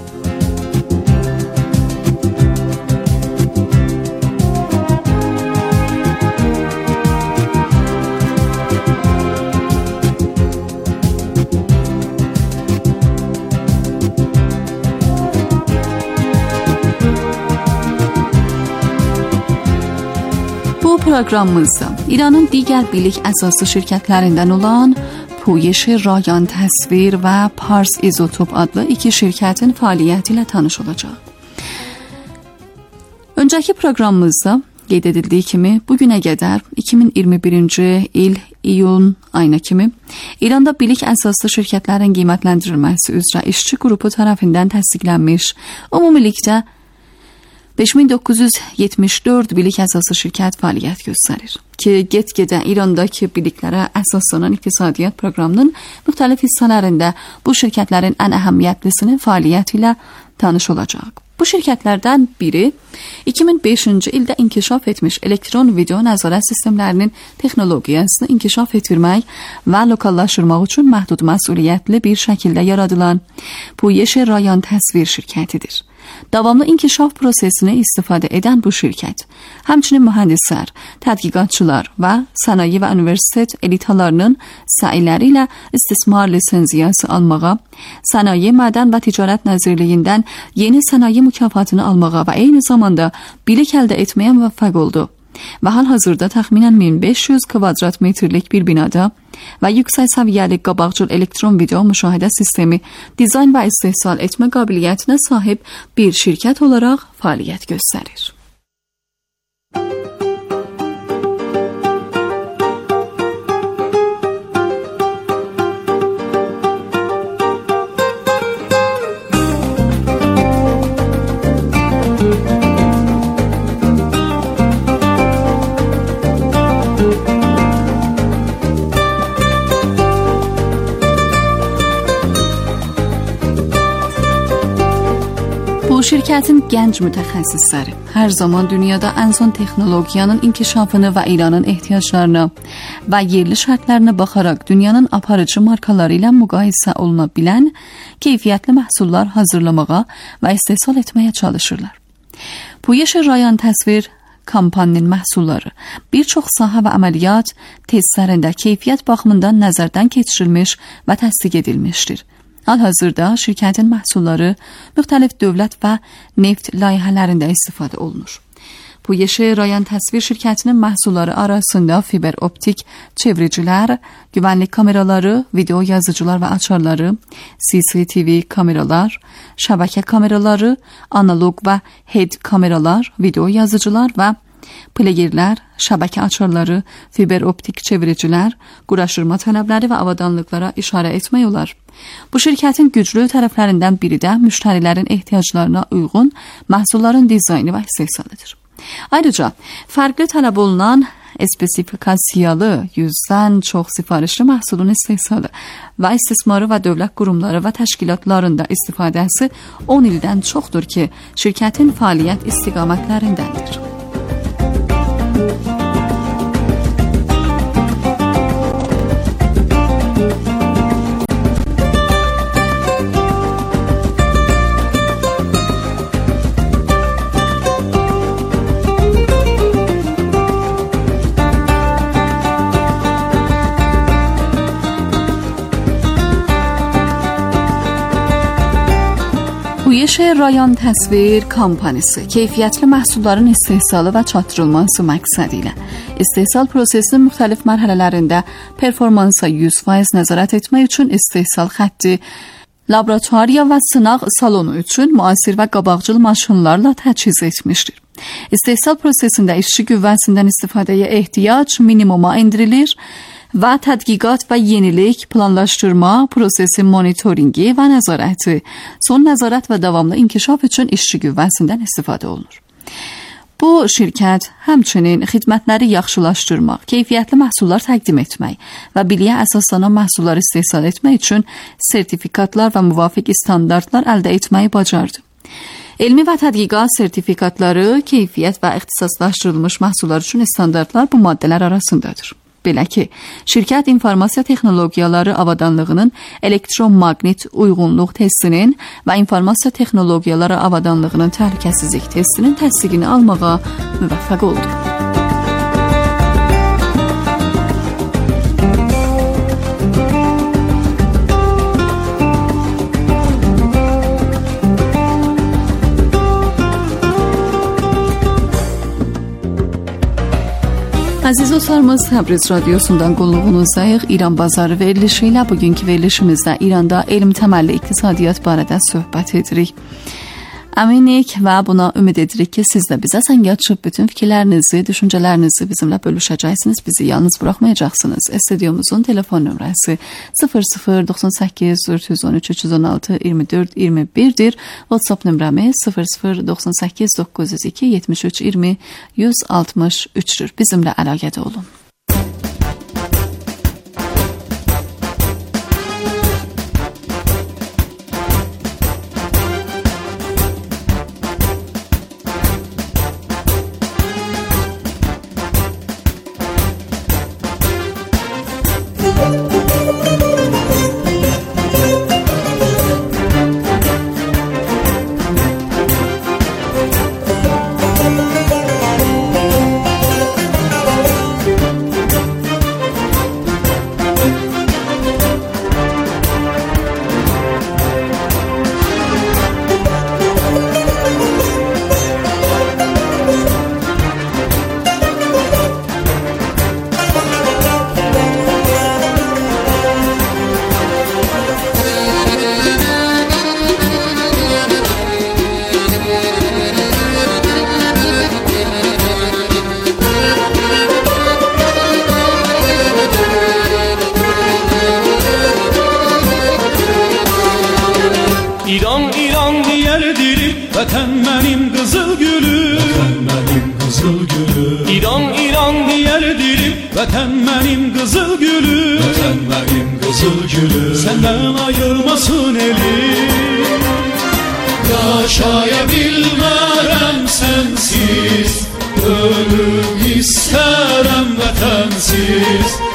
Proqramımızda İranın digər bilik əsaslı şirkətlərindən olan Puyeş Rayan Təsvir və Pars İzotop adlı iki şirkətin fəaliyyəti ilə tanış olacaq. Öncəki proqramımızda qeyd edildiyi kimi bugünə qədər 2021-ci il iyun ayına kimi İranda bilik əsaslı şirkətlərin qiymətləndirilməsi üzrə işçi qrupu tərəfindən təsdiqlənmiş ümumilikdə 5974 bilik əsaslı şirkət fəaliyyət göstərir ki, get-gedə İrandakı biliklərə əsaslanan iqtisadiyyat proqramının müxtəlif hissələrində bu şirkətlərin ən əhəmiyyətlisinin fəaliyyəti ilə tanış olacaq. Bu şirkətlərdən biri 2005-ci ildə inkişaf etmiş elektron video nəzarət sistemlərinin texnologiyasını inkişaf etdirmək və lokallaşdırmaq üçün məhdud məsuliyyətli bir şəkildə yaradılan Puyeş Rayan Təsvir şirkətidir. Davamlı inkişaf prosesini istifadə edən bu şirkət, həmçinin mühəndislər, tədqiqatçılar və sənaye və universitet elitalarının səyləri ilə istismar lisenziyası almağa, Sənaye, Mədən və Ticarət Nəzirliyindən yeni sənaye mükafatını almağa və eyni zamanda bilik əldə etməyə müvəffəq oldu. Və hal-hazırda təxminən 1500 kvadrat metrlik bir binada və yüksək səviyyəli qabaqcıl elektron video müşahidə sistemi, dizayn və istehsal etmə qabiliyyətinə sahib bir şirkət olaraq fəaliyyət göstərir. Şirkətin gənc mütəxəssisləri hər zaman dünyada ən son texnologiyanın inkişafını və İranın ehtiyaclarına və yerli şərtlərinə baxaraq dünyanın aparıcı markaları ilə müqayisə oluna bilən keyfiyyətli məhsullar hazırlamağa və istehsal etməyə çalışırlar. Puyeş Rayan Təsvir kampanyanın məhsulları bir çox sahə və əməliyyat testlərində keyfiyyət baxımından nəzərdən keçirilmiş və təsdiq edilmişdir. Hal-hazırda şirkətin məhsulları müxtəlif dövlət və neft layihələrində istifadə olunur. Puyeş Rayan Təsvir şirkətinin məhsulları arasında fiber optik çevricilər, güvənlik kameraları, video yazıcılar və açarları, CCTV kameralar, şəbəkə kameraları, analog və head kameralar, video yazıcılar və Playerlər, şəbəkə açarları, fiber optik çeviricilər, quraşdırma tələbləri və avadanlıqlara işarə etmək olar. Bu şirkətin güclü tərəflərindən biri də müştərilərin ehtiyaclarına uyğun məhsulların dizaynı və istehsalıdır. Ayrıca, fərqli tələb olunan spesifikasiyalı 100-dən çox sifarişli məhsulun istehsalı və istismarı və dövlət qurumları və təşkilatlarında istifadəsi 10 ildən çoxdur ki, şirkətin fəaliyyət istiqamətlərindəndir. Uyəşə Rayan Təsvir Kompaniyası keyfiyyətli məhsulların istehsalı və çatdırılması məqsədi ilə istehsal prosesinin müxtəlif mərhələlərində performansa 100% nəzarət etmək üçün istehsal xətti, laboratoriya və sınaq salonu üçün müasir və qabaqcıl maşınlarla təchiz etmişdir. İstehsal prosesində işçi qüvvəsindən istifadəyə ehtiyac minimuma endirilir və tədqiqat və yenilik, planlaşdırma, prosesin monitoringi və nəzarəti, son nəzarət və davamlı inkişaf üçün işçi qüvvəsindən istifadə olunur. Bu şirkət həmçinin xidmətləri yaxşılaşdırmaq, keyfiyyətli məhsullar təqdim etmək və biliyə əsaslanan məhsullar istehsal etmək üçün sertifikatlar və müvafiq standartlar əldə etməyi bacardı. Elmi və tədqiqat sertifikatları, keyfiyyət və ixtisaslaşdırılmış məhsullar üçün standartlar bu maddələr arasındadır. Belə ki, şirkət informasiya texnologiyaları avadanlığının elektromaqnit uyğunluq testinin və informasiya texnologiyaları avadanlığının təhlükəsizlik testinin təsdiqini almağa müvəffəq oldu. Əziz dostlarımız, Təbriz radiosundan qulluğunuzdayıq. İran bazarı verilişi ilə bugünkü verilişimizdə İranda elm təməlli iqtisadiyyat barədə söhbət edirik. Əminik və buna ümid edirik ki, siz də bizə zəng açıb bütün fikirlərinizi, düşüncələrinizi bizimlə bölüşəcəksiniz, bizi yalnız buraxmayacaqsınız. Studiomuzun telefon nömrəsi 0098 413 316 24 21-dir. WhatsApp nömrəmiz 0098 902 73 20 163-dür. Bizimlə əlaqədə olun. Vətən mənim qızıl gülüm, vətən mənim qızıl gülüm. İran, İran deyər dilib, vətən mənim qızıl gülüm, vətən mənim qızıl gülüm. Səndən ayırmasın elim, yaşaya bilmərəm sənsiz, ölüm istərəm vətənsiz.